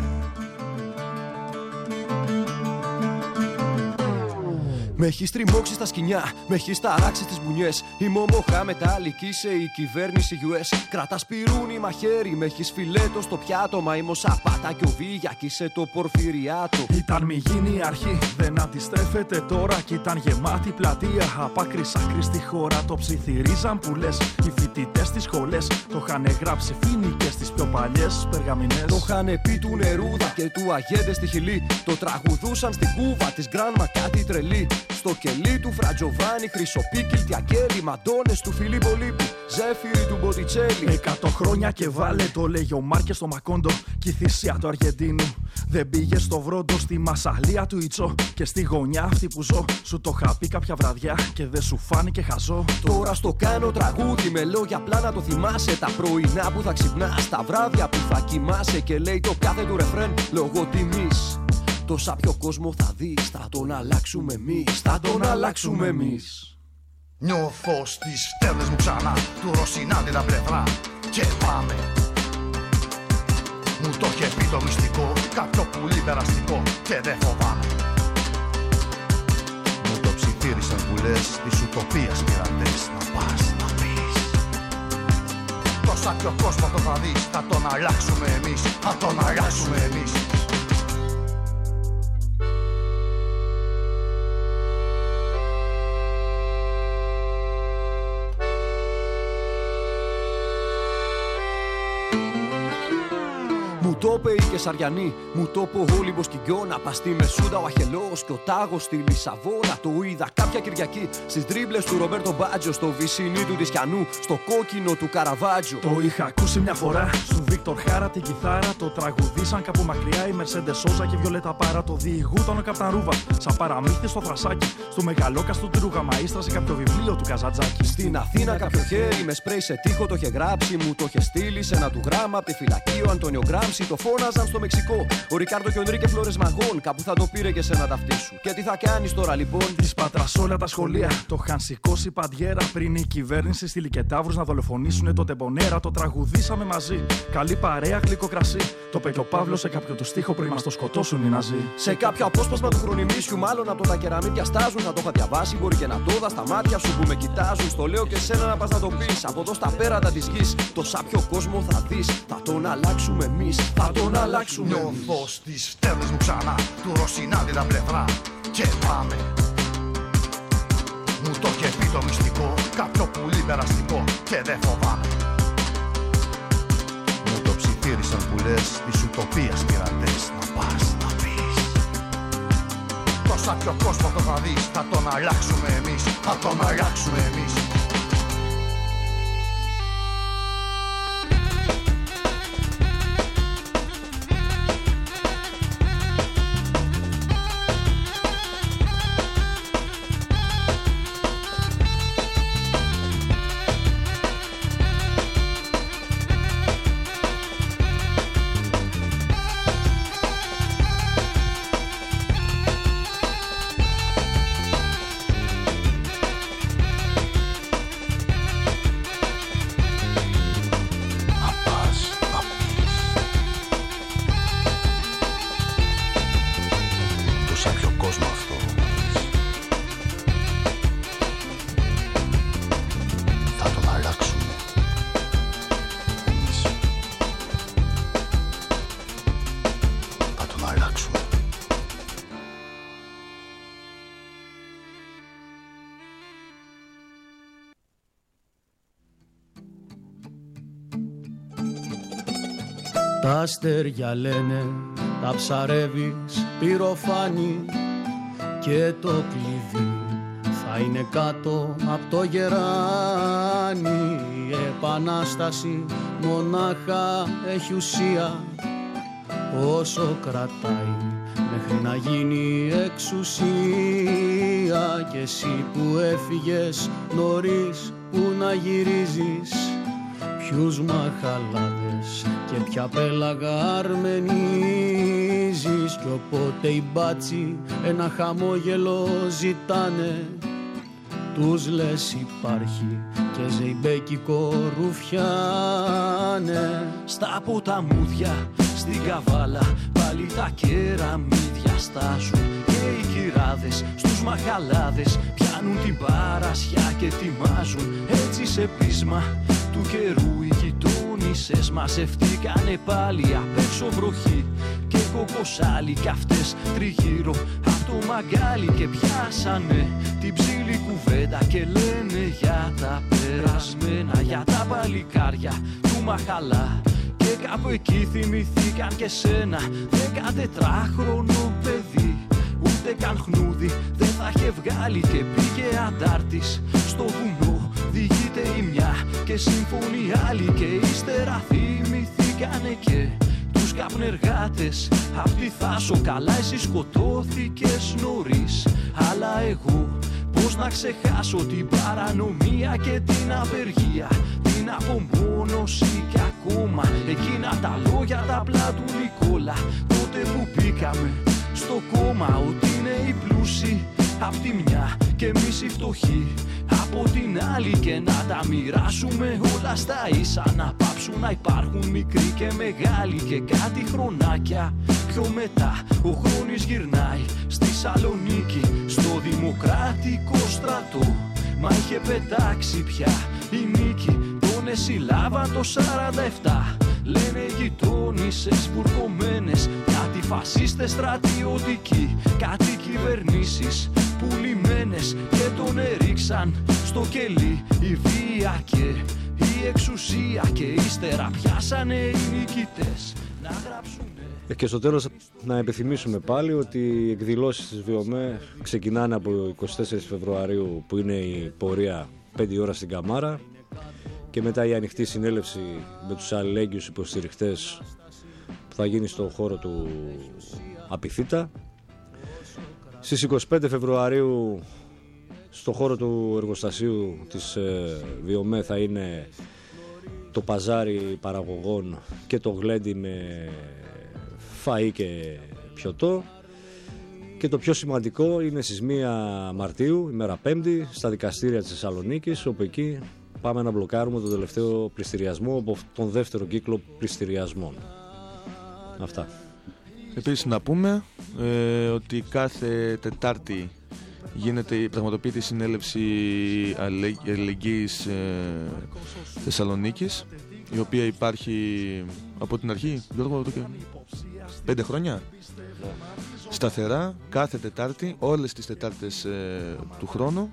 Με έχεις τριμώξει στα σκοινιά, με έχεις ταράξει στις μπουνιές. Είμαι ο Μοχάμετ Άλι κι είσαι η κυβέρνηση US. Κρατάς πυρούνι μαχαίρι, με έχεις φιλέτο στο πιάτο. Μα είμαι ο Σαπάτα κι ο Βίγια κι είσαι το Πορφυριάτο. Ήταν μη γίνει η αρχή, δεν αντιστρέφεται τώρα. Κι ήταν γεμάτη πλατεία, απ' άκρη σ' άκρη στη χώρα. Το ψιθυρίζαν που λες, οι φοιτητές στις σχολές. Το είχαν γράψει φοινικές στις πιο παλιές περγαμηνές. Το είχαν πει του Νερούδα και του Αγέντε στη Χιλή. Το τραγουδούσαν στην Κούβα της Γκράνμα κάτι τρελή. Στο κελί του Φρατζοβάνι, Χρυσοπίκη, Τιακέλη, Μαντώνες του Φιλίππο Λίπη, Ζέφυρη του Μποτιτσέλη. 100 χρόνια και βάλε το λέγει ο Μάρκες στο Μακόντο. Κι η θυσία του Αργεντίνου δεν πήγε στο Βρόντο. Στη Μασαλία του Ιτσό και στη γωνιά αυτή που ζω. Σου το είχα πει κάποια βραδιά και δεν σου φάνηκε χαζό. Τώρα στο κάνω τραγούδι με λόγια απλά να το θυμάσαι. Τα πρωινά που θα ξυπνάς, τα βράδια που θα κοιμάσαι. Και λέει το κάθε του ρεφρέν λόγω τιμής. Τόσα πιο κόσμο θα δεις, θα τον αλλάξουμε εμείς, θα τον αλλάξουμε εμείς. Νιώθω στις στέρνες μου ξανά, του Ρωσινάδη τα πλευρά και πάμε. Μου το είχε πει το μυστικό, κάποιο πουλί περαστικό και δεν φοβάμαι. Μου το ψιθύρισαν που λες, της ουτοπίας πειρατές, να πας να πεις. Τόσα πιο κόσμο το θα δεις, θα τον αλλάξουμε εμείς, θα τον αλλάξουμε εμείς. Μου το είπε η Κεσαριανή, μου το είπε ο Όλυμπος Κιγκιώνα. Πας στη Μεσούντα ο Αχελός και ο Τάγος στη Λισαβόνα. Το είδα κάποια Κυριακή στις δρίμπλες του Ρομπέρτο Μπάτζο. Στο βυσινί του Τισιανού, στο κόκκινο του Καραβάτζο. Το είχα ακούσει μια φορά, σου Βίκτορ Χάρα την κιθάρα. Το τραγουδήσαν κάπου μακριά η Μερσέντε Σόζα και η Βιολέτα Πάρα. Το διηγούταν ο Καπταν Ρούβα, σαν παραμύθι στο θρασάκι. Στο μεγαλόκαστο του Ρούγα Μαΐστρα σε κάποιο βιβλίο του Καζατζάκη. Στην Αθήνα κάποιο χέρι με σπρέι σε τοίχο το είχε γράψει. Μου το είχε στείλει σε ένα του γράμμα απ' τη φυλακή ο Αντώνιο Γκράμψη. Το φώναζαν στο Μεξικό. Ο Ρικάρντο και ο Ενρίκε Φλόρες Μαγόν. Κάπου θα το πήρε και σε ένα ταυτί σου. Και τι θα κάνεις τώρα λοιπόν? Της Πάτρας όλα τα σχολεία το είχαν σηκώσει παντιέρα. Πριν η κυβέρνηση στείλει και ταύρους να δολοφονήσουνε το τεμπονέρα. Το τραγουδήσαμε μαζί. Καλή παρέα, γλυκό κρασί. Το πέτει ο Παύλος σε κάποιο του στίχο πριν μας το σκοτώσουν οι Ναζί. Σε κάποιο απόσπασμα του χρονιμίσιου, μάλλον από τα κεραμίδια στάζουν. Θα το είχα διαβάσει, μπορεί και να το δω στα μάτια σου που με κοιτάζουν. Στο λέω και σένα να πας να το πεις. Από εδώ στα πέρατα της γης. Το σάπιο κόσμο θα δεις. Θα τον αλλάξουμε εμείς. Θα τον αλλάξουμε. Νιώθω στις στέρνες μου ξανά, του Ρωσινάδη τα πλευρά και πάμε. Μου το είχε πει το μυστικό, κάποιο πουλί περαστικό και δεν φοβάμαι. Μου το ψιθύρισαν που λες, της ουτοπίας πειρατές, να πας να πεις. Τόσα πιο κόσμο το θα δεις, θα τον αλλάξουμε εμείς, θα τον αλλάξουμε εμείς. Τα αστέρια λένε, τα ψαρεύεις πυροφάνι και το κλειδί θα είναι κάτω από το γεράνι. Η επανάσταση μονάχα έχει ουσία όσο κρατάει μέχρι να γίνει εξουσία. Και εσύ που έφυγες νωρίς, που να γυρίζεις, ποιους μαχαλάδες χαλάδες και ποια πέλαγα αρμενίζεις. Κι όποτε οι μπάτσι ένα χαμόγελο ζητάνε, τους λες υπάρχει και ζεϊμπέκικο ρουφιάνε. Στα ποταμούδια, στην καβάλα, πάλι τα κεραμίδια στάζουν. Και οι κυράδες στους μαχαλάδες πιάνουν την παρασιά και ετοιμάζουν. Έτσι σε πείσμα του καιρού οι γειτόνισσες μαζευτήκανε πάλι απ' έξω βροχή και κοκοσάλι κι αυτές τριγύρω απ' το μαγκάλι. Και πιάσανε την ψήλη κουβέντα και λένε για τα περασμένα, για τα παλικάρια του μαχαλά. Και κάπου εκεί θυμηθήκαν και σένα, 14χρονο παιδί. Ούτε καν χνούδι δεν θα είχε βγάλει και πήγε αντάρτης στο βουνό. Διηγείται η μια και συμφωνεί η άλλη. Και ύστερα θυμηθήκανε και τους καπνεργάτες απ' τη Θάσο. Καλά εσύ σκοτώθηκες νωρίς, αλλά εγώ πώς να ξεχάσω την παρανομία και την απεργία, την απομόνωση και ακόμα εκείνα τα λόγια τα απλά του Νικόλα. Τότε που μπήκαμε στο κόμμα, ότι είναι οι πλούσιοι απ' τη μια και εμείς οι φτωχοί από την άλλη. Και να τα μοιράσουμε όλα στα ίσα, να πάψουν να υπάρχουν μικροί και μεγάλοι. Και κάτι χρονάκια πιο μετά ο Χρόνης γυρνάει στη Σαλονίκη, στο Δημοκρατικό στρατό. Μα είχε πετάξει πια η νίκη, τον εσυλάβαν το 47. Λένε γειτόνισσες βουρκωμένες, κάτι φασίστες στρατιωτικοί, κάτι κυβερνήσεις πουλημένες. Και τον έριξαν στο κελί η βία και η εξουσία. Και ύστερα πιάσανε οι νικητές να γράψουνε. Και στο τέλος να επιθυμίσουμε πάλι ότι οι εκδηλώσεις της ΒΙΟΜΕ ξεκινάνε από 24 Φεβρουαρίου που είναι η πορεία 5 ώρα στην Καμάρα, και μετά η ανοιχτή συνέλευση με τους αλληλέγγυους υποστηριχτές που θα γίνει στον χώρο του Απιθύτα. Στις 25 Φεβρουαρίου στον χώρο του εργοστασίου της ΒΙΟΜΕ θα είναι το παζάρι παραγωγών και το γλέντι με φαΐ και πιωτό. Και το πιο σημαντικό είναι στις 1 Μαρτίου, ημέρα Πέμπτη, στα δικαστήρια της Θεσσαλονίκης, όπου εκεί πάμε να μπλοκάρουμε τον τελευταίο πληστηριασμό από τον δεύτερο κύκλο πληστηριασμών. Αυτά. Επίσης να πούμε ότι κάθε Τετάρτη πραγματοποιείται η συνέλευση αλληλεγγύης Θεσσαλονίκης, η οποία υπάρχει από την αρχή, Γιώργο, εδώ και 5 χρόνια. Σταθερά, κάθε Τετάρτη, όλες τις Τετάρτες του χρόνου.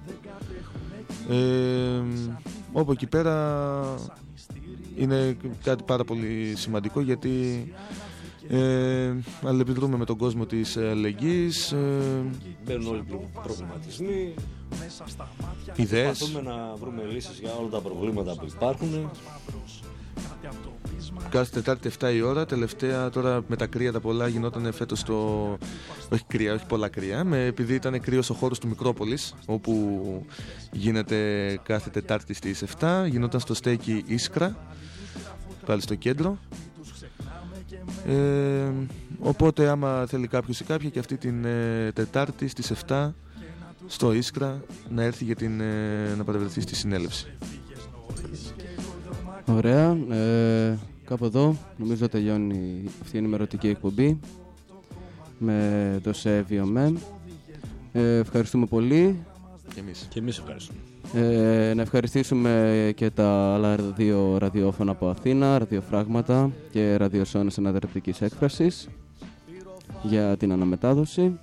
Όπου εκεί πέρα είναι κάτι πάρα πολύ σημαντικό, γιατί αλληλεπιδρούμε με τον κόσμο της αλληλεγγύης. Μπαίνουν όλοι οι προβληματισμοί, ιδέες. προσπαθούμε να βρούμε λύσεις για όλα τα προβλήματα που υπάρχουν. Κάθε Τετάρτη 7 η ώρα. Τελευταία τώρα με τα κρύα τα πολλά γινόταν φέτος όχι κρύα, όχι πολλά κρύα, επειδή ήταν κρύος ο χώρος του Μικρόπολης, όπου γίνεται κάθε Τετάρτη στις 7. Γινόταν στο στέκι Ίσκρα, πάλι στο κέντρο. Οπότε άμα θέλει κάποιος ή κάποια και αυτή την Τετάρτη στις 7 στο Ίσκρα να έρθει για να παρευρεθεί στη συνέλευση. Ωραία. Κάπου εδώ νομίζω τελειώνει αυτή η ενημερωτική εκπομπή με το ΣΕ ΒΙΟΜΕ. Ευχαριστούμε πολύ. Και εμείς ευχαριστούμε. Να ευχαριστήσουμε και τα άλλα 2 ραδιόφωνα από Αθήνα, ραδιοφράγματα και ραδιοσώνες αναδρεπτικής έκφρασης για την αναμετάδοση.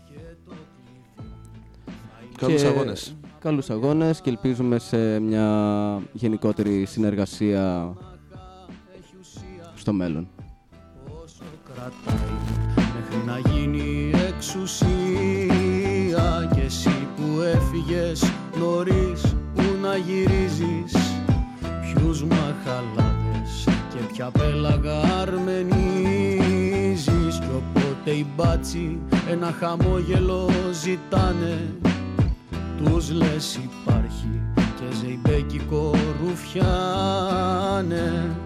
Καλούς αγώνες και ελπίζουμε σε μια γενικότερη συνεργασία στο μέλλον. Μέχρι να γίνει εξουσία και εσύ που έφυγες νωρίς, που να γυρίζεις, ποιους μαχαλάδες και ποια πέλαγα αρμενίζεις. Κι όποτε οι μπάτσι ένα χαμόγελο ζητάνε, τους λες υπάρχει και ζεϊμπέκικο ρουφιάνε.